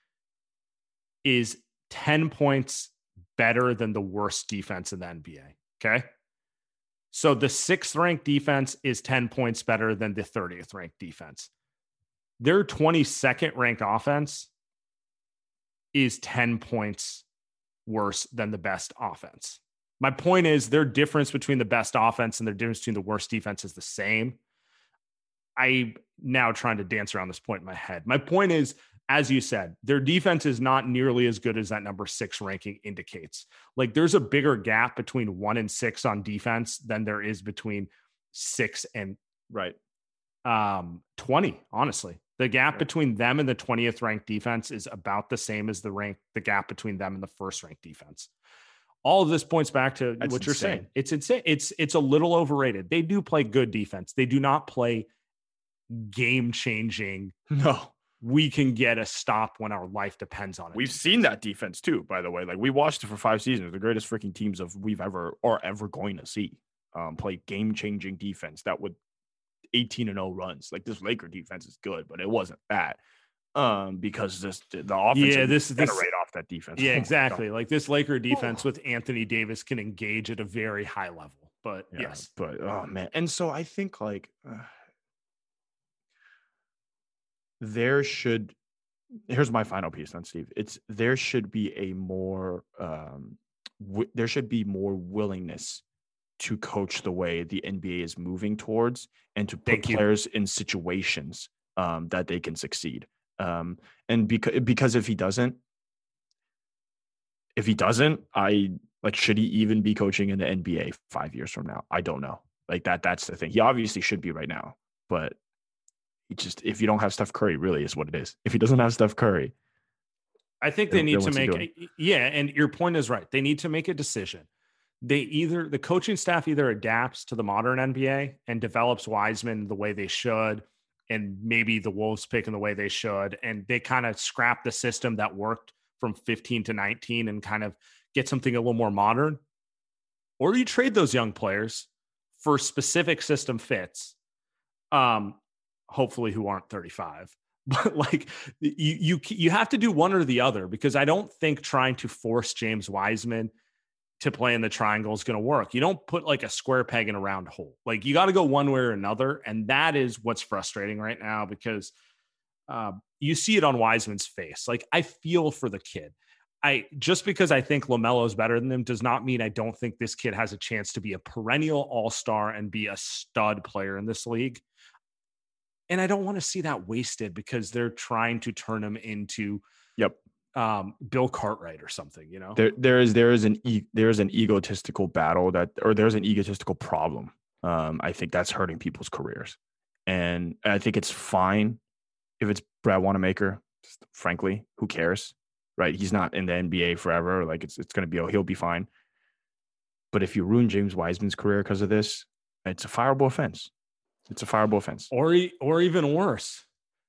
is 10 points better than the worst defense in the NBA. Okay. So the 6th ranked defense is 10 points better than the 30th ranked defense. Their 22nd ranked offense is 10 points worse than the best offense. My point is their difference between the best offense and their difference between the worst defense is the same. I'm now trying to dance around this point in my head. My point is, as you said, their defense is not nearly as good as that number 6 ranking indicates. Like, there's a bigger gap between 1 and 6 on defense than there is between 6 and 20, honestly. The gap between them and the 20th ranked defense is about the same as the gap between them and the 1st ranked defense. All of this points back to what you're saying. It's insane. It's a little overrated. They do play good defense. They do not play game-changing. No. We can get a stop when our life depends on it. We've seen that defense too, by the way. Like, we watched it for 5 seasons. The greatest freaking teams we've ever going to see play game-changing defense that would 18-0 runs. Like, this Laker defense is good, but it wasn't that. Because the offense this generate off that defense. Yeah, exactly. Like, this Laker defense with Anthony Davis can engage at a very high level. But yes. But oh man. And so I think like here's my final piece on Steve. There should be a more there should be more willingness to coach the way the NBA is moving towards, and to put players in situations that they can succeed. And because if he doesn't, should he even be coaching in the NBA 5 years from now? I don't know. Like, that's the thing. He obviously should be right now, but if you don't have Steph Curry, really is what it is. If he doesn't have Steph Curry, I think they need to make and your point is right. They need to make a decision. The coaching staff either adapts to the modern NBA and develops Wiseman the way they should, and maybe the Wolves pick in the way they should, and they kind of scrap the system that worked from 15 to 19 and kind of get something a little more modern. Or you trade those young players for specific system fits, hopefully who aren't 35. But like, you have to do one or the other, because I don't think trying to force James Wiseman to play in the triangle is going to work. You don't put like a square peg in a round hole. Like, you got to go one way or another. And that is what's frustrating right now, because you see it on Wiseman's face. Like, I feel for the kid. Just because I think LaMelo is better than him does not mean I don't think this kid has a chance to be a perennial all-star and be a stud player in this league. And I don't want to see that wasted because they're trying to turn him into Bill Cartwright or something, you know. There is an egotistical battle there's an egotistical problem. I think that's hurting people's careers, and I think it's fine if it's Brad Wanamaker. Just, frankly, who cares, right? He's not in the NBA forever. Like, it's going to be, he'll be fine. But if you ruin James Wiseman's career because of this, it's a fireable offense. It's a fireable offense. Or even worse,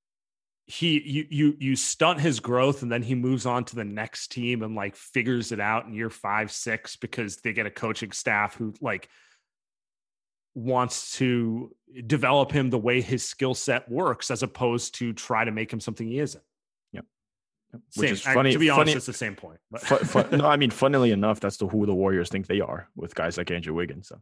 you stunt his growth, and then he moves on to the next team and like figures it out in year 5, 6, because they get a coaching staff who like wants to develop him the way his skill set works, as opposed to try to make him something he isn't. Yep. Which is funny. To be honest, it's the same point. But. No, I mean, funnily enough, that's who the Warriors think they are, with guys like Andrew Wiggins. So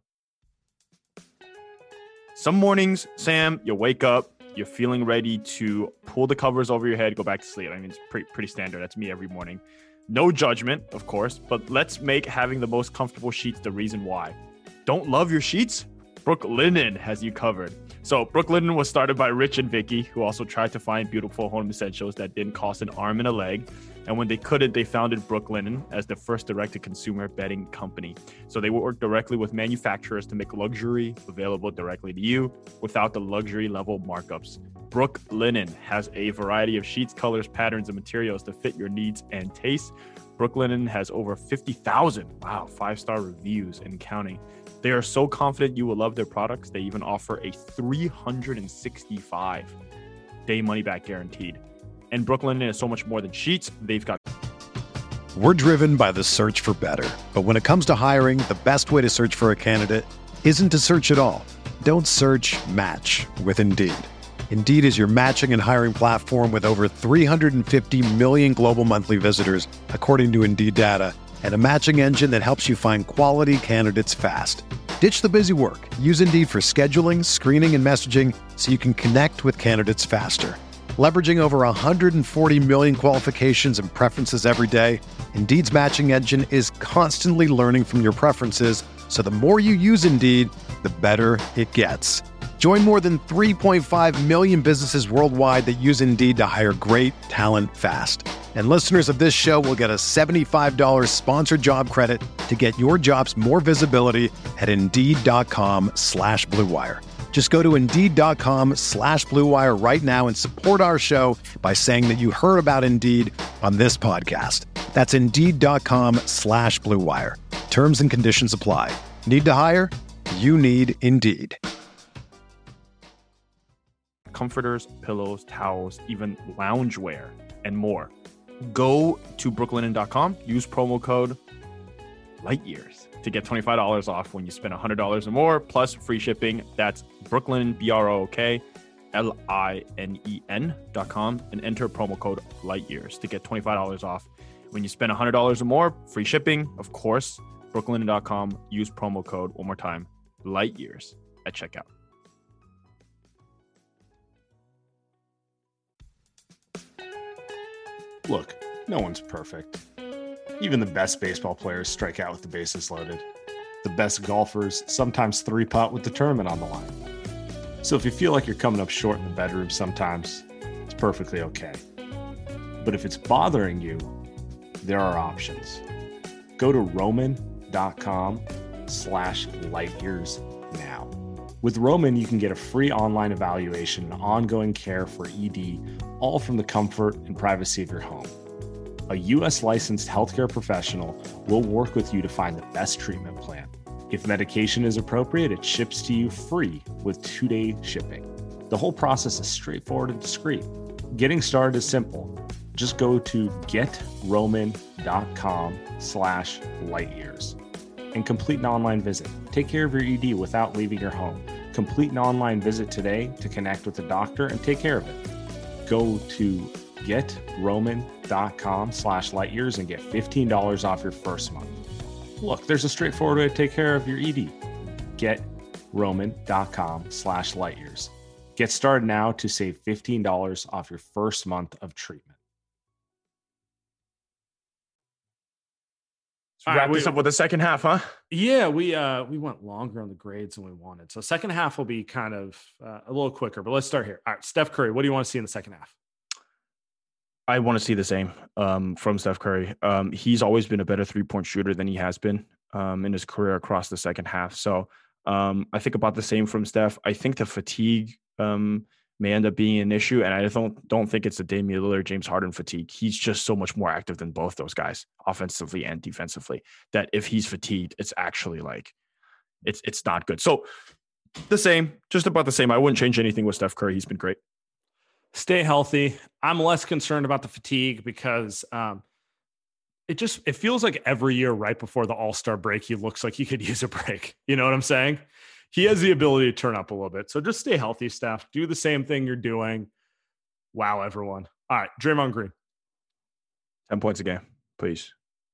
some mornings, Sam, you wake up, you're feeling ready to pull the covers over your head, go back to sleep. I mean, it's pretty standard. That's me every morning. No judgment, of course, but let's make having the most comfortable sheets the reason why. Don't love your sheets? Brooklinen has you covered. So Brooklinen was started by Rich and Vicky, who also tried to find beautiful home essentials that didn't cost an arm and a leg. And when they couldn't, they founded Brooklinen as the first direct-to-consumer bedding company. So they work directly with manufacturers to make luxury available directly to you without the luxury level markups. Brooklinen has a variety of sheets, colors, patterns, and materials to fit your needs and tastes. Brooklinen has over 50,000, 5-star reviews and counting. They are so confident you will love their products. They even offer a 365-day money-back guaranteed. And Brooklinen is so much more than sheets. They've got We're driven by the search for better. But when it comes to hiring, the best way to search for a candidate isn't to search at all. Don't search, match with Indeed. Indeed is your matching and hiring platform with over 350 million global monthly visitors, according to Indeed data, and a matching engine that helps you find quality candidates fast. Ditch the busy work. Use Indeed for scheduling, screening, and messaging so you can connect with candidates faster. Leveraging over 140 million qualifications and preferences every day, Indeed's matching engine is constantly learning from your preferences, so the more you use Indeed, the better it gets. Join more than 3.5 million businesses worldwide that use Indeed to hire great talent fast. And listeners of this show will get a $75 sponsored job credit to get your jobs more visibility at Indeed.com/Blue Wire. Just go to Indeed.com/Blue Wire right now and support our show by saying that you heard about Indeed on this podcast. That's Indeed.com/Blue Wire. Terms and conditions apply. Need to hire? You need Indeed. Comforters, pillows, towels, even loungewear, and more. Go to brooklinen.com, use promo code LIGHTYEARS to get $25 off when you spend $100 or more, plus free shipping. That's Brooklinen, BROOKLINEN.com, and enter promo code LIGHTYEARS to get $25 off when you spend $100 or more, free shipping, of course. Brooklinen.com, use promo code, one more time, LIGHTYEARS at checkout. Look, no one's perfect. Even the best baseball players strike out with the bases loaded. The best golfers sometimes three-putt with the tournament on the line. So if you feel like you're coming up short in the bedroom sometimes, it's perfectly okay. But if it's bothering you, there are options. Go to roman.com/lightyears now. With Roman, you can get a free online evaluation and ongoing care for ED, all from the comfort and privacy of your home. A U.S. licensed healthcare professional will work with you to find the best treatment plan. If medication is appropriate, it ships to you free with 2-day shipping. The whole process is straightforward and discreet. Getting started is simple. Just go to getroman.com/lightyears and complete an online visit. Take care of your ED without leaving your home. Complete an online visit today to connect with a doctor and take care of it. Go to getroman.com/lightyears and get $15 off your first month. Look, there's a straightforward way to take care of your ED. Getroman.com/lightyears. Get started now to save $15 off your first month of treatment. Wrap this up with the second half, huh? Yeah, we went longer on the grades than we wanted. So second half will be kind of a little quicker, but let's start here. All right, Steph Curry, what do you want to see in the second half? I want to see the same from Steph Curry. He's always been a better three-point shooter than he has been in his career across the second half. So I think about the same from Steph. I think the fatigue may end up being an issue, and I don't think it's a Damian Lillard, James Harden fatigue. He's just so much more active than both those guys, offensively and defensively, that if he's fatigued, it's actually like it's not good. So the same, just about the same. I wouldn't change anything with Steph Curry. He's been great. Stay healthy. I'm less concerned about the fatigue because it feels like every year right before the All-Star break, he looks like he could use a break. You know what I'm saying? He has the ability to turn up a little bit. So just stay healthy, Steph. Do the same thing you're doing. Wow, everyone. All right, Draymond Green. 10 points a game, please.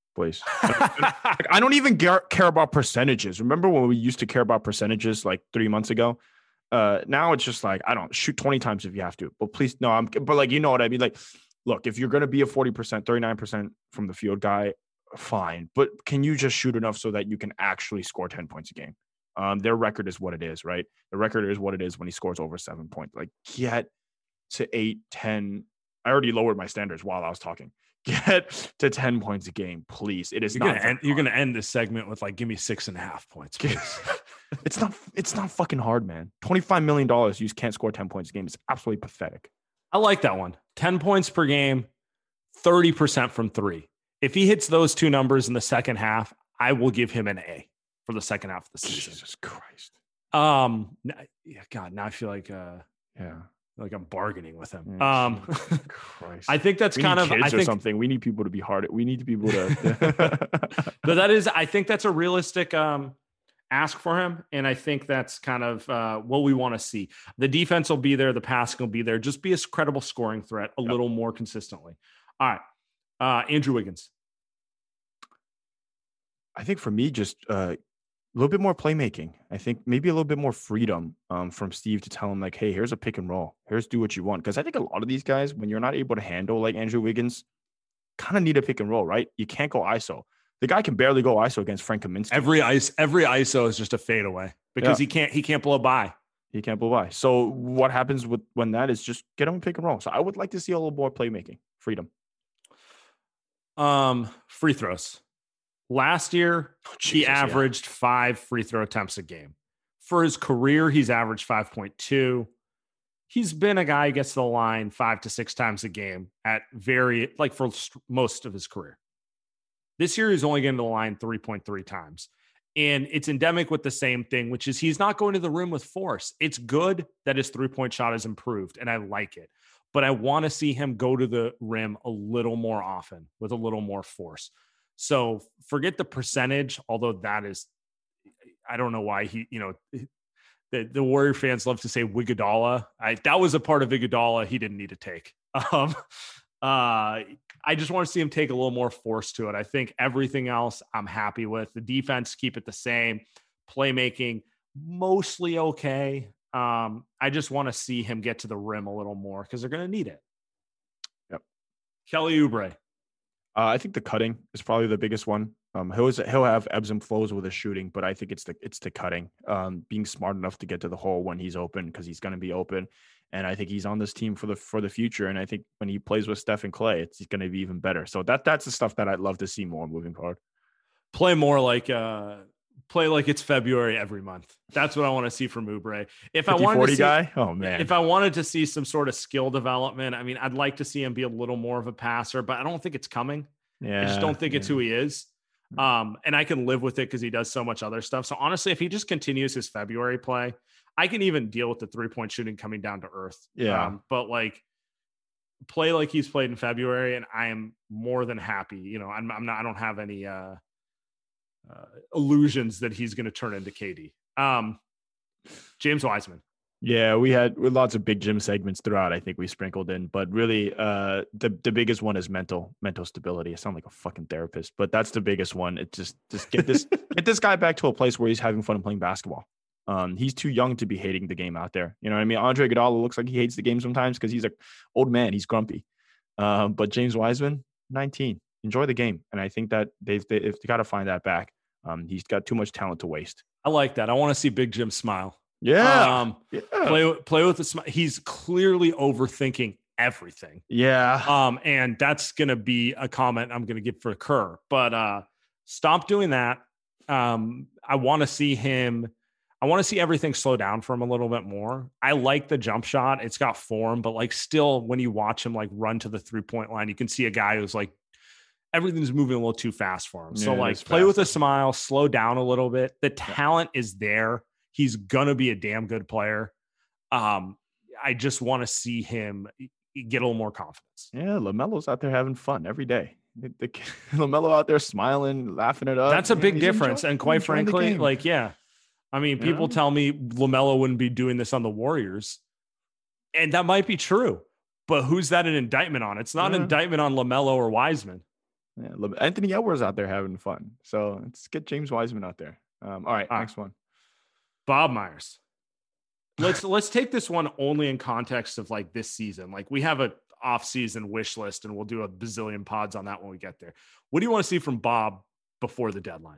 I don't even care about percentages. Remember when we used to care about percentages like 3 months ago? Now it's just like, I don't shoot 20 times if you have to, but please, no, but like, you know what I mean? Like, look, if you're going to be a 40%, 39% from the field guy, fine. But can you just shoot enough so that you can actually score 10 points a game? Their record is what it is, right? The record is what it is when he scores over 7 points. Like, get to 8, 10. I already lowered my standards while I was talking. Get to 10 points a game, please. It is you're going to end this segment with like, give me 6.5 points, please. It's not fucking hard, man. $25 million. You can't score 10 points a game. It's absolutely pathetic. I like that one. 10 points per game, 30% from three. If he hits those two numbers in the second half, I will give him an A for the second half of the season. Jesus Christ. God, now I feel like, Like I'm bargaining with him. Christ. I think that's we kind need of kids I or think something. We need people to be hard. We need people to. but I think that's a realistic ask for him. And I think that's kind of what we want to see. The defense will be there. The passing will be there. Just be a credible scoring threat a little more consistently. All right. Andrew Wiggins. I think for me, just a little bit more playmaking. I think maybe a little bit more freedom from Steve to tell him like, hey, here's a pick and roll. Here's do what you want. Because I think a lot of these guys, when you're not able to handle like Andrew Wiggins, kind of need a pick and roll, right? You can't go ISO. The guy can barely go ISO against Frank Kaminsky. Every ISO is just a fadeaway because he can't blow by. He can't blow by. So what happens when that is just get him a pick and roll. So I would like to see a little more playmaking, freedom. Free throws. Last year, he averaged 5 free throw attempts a game. For his career, he's averaged 5.2. He's been a guy who gets to the line 5 to 6 times a game for most of his career. This year, he's only getting to the line 3.3 times. And it's endemic with the same thing, which is he's not going to the rim with force. It's good that his 3-point shot has improved, and I like it. But I want to see him go to the rim a little more often with a little more force. So forget the percentage, although that is, I don't know why the Warrior fans love to say Iguodala. That was a part of Iguodala he didn't need to take. I just want to see him take a little more force to it. I think everything else I'm happy with. The defense, keep it the same. Playmaking, mostly okay. I just want to see him get to the rim a little more because they're going to need it. Yep. Kelly Oubre. I think the cutting is probably the biggest one. He'll have ebbs and flows with his shooting, but I think it's the cutting. Being smart enough to get to the hole when he's open because he's going to be open. And I think he's on this team for the future. And I think when he plays with Steph and Clay, it's going to be even better. So that's the stuff that I'd love to see more moving forward. Play like it's February every month. That's what I want to see from Oubre. If I wanted to see, guy, oh man, if I wanted to see some sort of skill development, I mean, I'd like to see him be a little more of a passer, but I don't think it's coming. I just don't think it's who he is. And I can live with it because he does so much other stuff. So honestly, if he just continues his February play, I can even deal with the 3-point shooting coming down to earth. But like play like he's played in February, and I am more than happy. I don't have any illusions that he's going to turn into KD. James Wiseman. Yeah, we had lots of big gym segments throughout. I think we sprinkled in, but really, the biggest one is mental stability. I sound like a fucking therapist, but that's the biggest one. It just get this guy back to a place where he's having fun playing basketball. He's too young to be hating the game out there. You know what I mean? Andre Iguodala looks like he hates the game sometimes because he's an old man. He's grumpy. But James Wiseman, 19, enjoy the game, and I think that they've got to find that back. He's got too much talent to waste. I like that. I want to see Big Jim smile. Yeah. Play with the smile. He's clearly overthinking everything. Yeah. And that's going to be a comment I'm going to give for Kerr, but stop doing that. I want to see everything slow down for him a little bit more. I like the jump shot. It's got form, but like still when you watch him like run to the 3-point line, you can see a guy who's like, everything's moving a little too fast for him. So like play with a smile, slow down a little bit. The talent is there. He's going to be a damn good player. I just want to see him get a little more confidence. Yeah. LaMelo's out there having fun every day. LaMelo out there smiling, laughing it up. That's a big difference. And quite frankly, I mean, people tell me LaMelo wouldn't be doing this on the Warriors, and that might be true, but who's that an indictment on? It's not an indictment on LaMelo or Wiseman. Yeah, Anthony Edwards out there having fun. So let's get James Wiseman out there. All right, next one. Bob Myers. Let's take this one only in context of like this season. Like we have a off-season wish list, and we'll do a bazillion pods on that when we get there. What do you want to see from Bob before the deadline?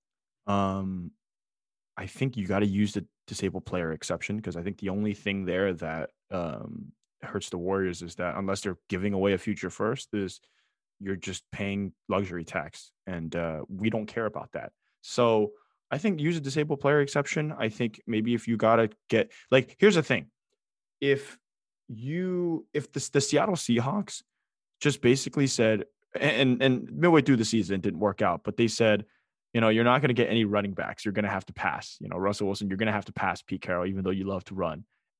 I think you got to use the disabled player exception, because I think the only thing there that hurts the Warriors is that unless they're giving away a future first, is you're just paying luxury tax, and we don't care about that. So I think use a disabled player exception. I think maybe if you got to get, like, here's the thing. If the Seattle Seahawks just basically said, and midway through the season it didn't work out, but they said, you're not going to get any running backs. You're going to have to pass. Russell Wilson, you're going to have to pass Pete Carroll, even though you love to run.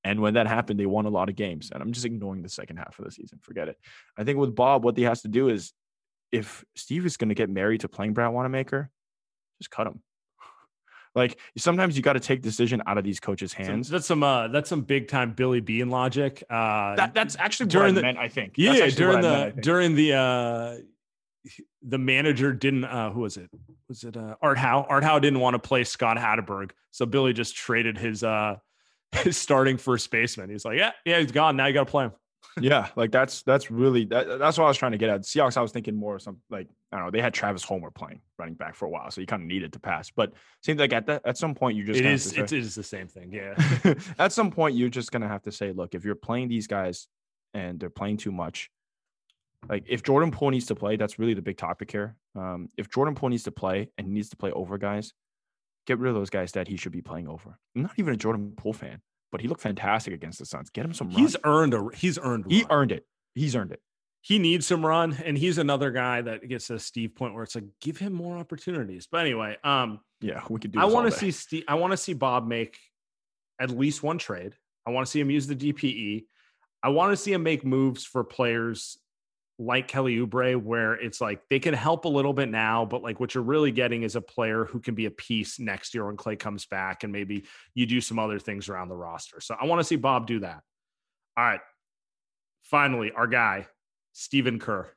And when that happened, they won a lot of games. And I'm just ignoring the second half of the season. Forget it. I think with Bob, what he has to do is, if Steve is going to get married to playing Brad Wanamaker, just cut him. Like, sometimes you got to take decision out of these coaches' hands. That's some big time Billy Beane logic. That's actually during what I meant, I think. Yeah, during the manager didn't. Who was it? Was it Art Howe? Art Howe didn't want to play Scott Hatteberg, so Billy just traded his starting first baseman. He's like, yeah, he's gone. Now you got to play him. Yeah, like that's really that's what I was trying to get at. Seahawks, I was thinking more of some, like, I don't know, they had Travis Homer playing running back for a while, so you kind of needed to pass. But seems like at some point you just it is the same thing. Yeah. At some point you're just gonna have to say, look, if you're playing these guys and they're playing too much, like if Jordan Poole needs to play, that's really the big topic here. If Jordan Poole needs to play and he needs to play over guys, get rid of those guys that he should be playing over. I'm not even a Jordan Poole fan, but he looked fantastic against the Suns. Get him some run. He earned it. He's earned it. He needs some run, and he's another guy that gets a Steve point where it's like, give him more opportunities. But anyway, yeah, we could do. I want to see Bob make at least one trade. I want to see him use the DPE. I want to see him make moves for players like Kelly Oubre, where it's like they can help a little bit now, but like what you're really getting is a player who can be a piece next year when Clay comes back, and maybe you do some other things around the roster. So I want to see Bob do that. All right. Finally, our guy, Stephen Kerr.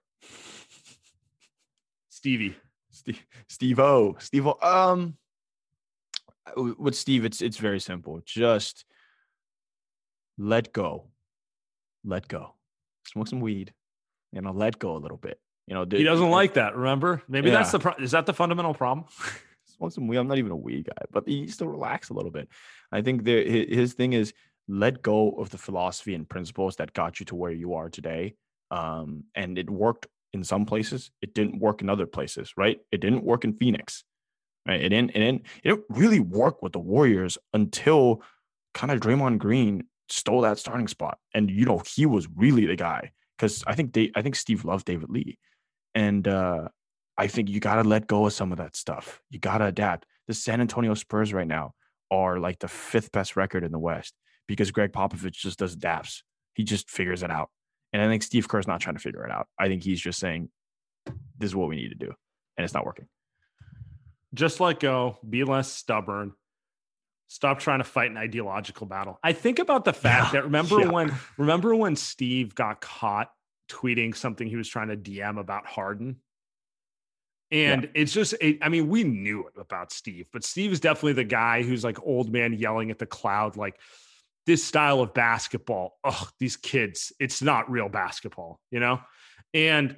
Steve-O. With Steve, it's very simple. Just let go. Smoke some weed. Let go a little bit. He doesn't like that. Remember? Maybe that's is that the fundamental problem? Smoke some weed. I'm not even a weed guy, but he needs to relax a little bit. I think his thing is let go of the philosophy and principles that got you to where you are today. And it worked in some places. It didn't work in other places, right? It didn't work in Phoenix, right? It didn't really work with the Warriors until kind of Draymond Green stole that starting spot. And, he was really the guy. Because I think Steve loved David Lee. And I think you got to let go of some of that stuff. You got to adapt. The San Antonio Spurs right now are like the 5th best record in the West because Greg Popovich just does adapts. He just figures it out. And I think Steve Kerr's not trying to figure it out. I think he's just saying, this is what we need to do. And it's not working. Just let go. Be less stubborn. Stop trying to fight an ideological battle. I think about the fact that remember when Steve got caught tweeting something he was trying to DM about Harden? And it's just, we knew it about Steve, but Steve is definitely the guy who's like old man yelling at the cloud, like this style of basketball. Oh, these kids, it's not real basketball, And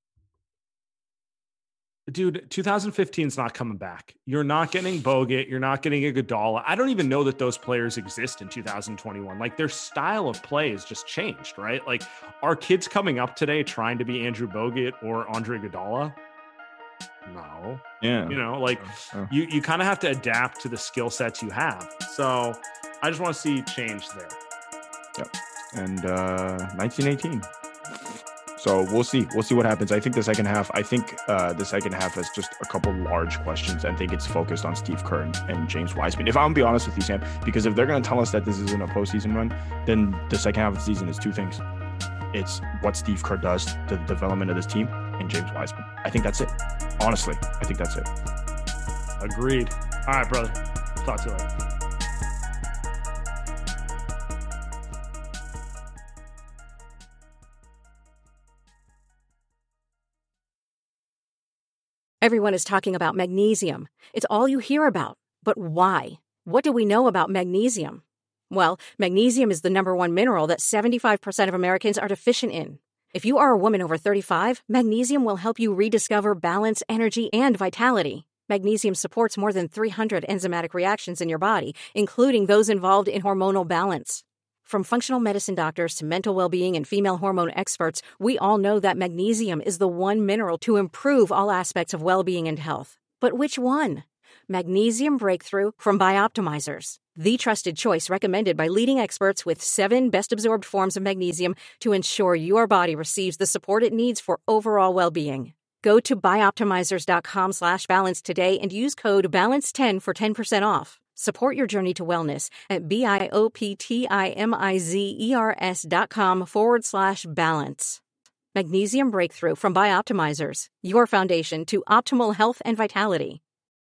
dude, 2015 is not coming back. You're not getting Bogut. You're not getting Iguodala. I don't even know that those players exist in 2021. Like their style of play has just changed, right? Like are kids coming up today trying to be Andrew Bogut or Andre Iguodala? No. Yeah. You kind of have to adapt to the skill sets you have. So I just want to see change there. Yep. And 1918. So we'll see. We'll see what happens. I think the second half has just a couple large questions. I think it's focused on Steve Kerr and James Wiseman. If I'm going to be honest with you, Sam, because if they're going to tell us that this isn't a postseason run, then the second half of the season is two things. It's what Steve Kerr does to the development of this team and James Wiseman. I think that's it. Honestly, I think that's it. Agreed. All right, brother. Talk to you later. Everyone is talking about magnesium. It's all you hear about. But why? What do we know about magnesium? Well, magnesium is the number one mineral that 75% of Americans are deficient in. If you are a woman over 35, magnesium will help you rediscover balance, energy, and vitality. Magnesium supports more than 300 enzymatic reactions in your body, including those involved in hormonal balance. From functional medicine doctors to mental well-being and female hormone experts, we all know that magnesium is the one mineral to improve all aspects of well-being and health. But which one? Magnesium Breakthrough from Bioptimizers, the trusted choice recommended by leading experts with 7 best-absorbed forms of magnesium to ensure your body receives the support it needs for overall well-being. Go to bioptimizers.com/balance today and use code BALANCE10 for 10% off. Support your journey to wellness at BIOPTIMIZERS.com/balance. Magnesium Breakthrough from Bioptimizers, your foundation to optimal health and vitality.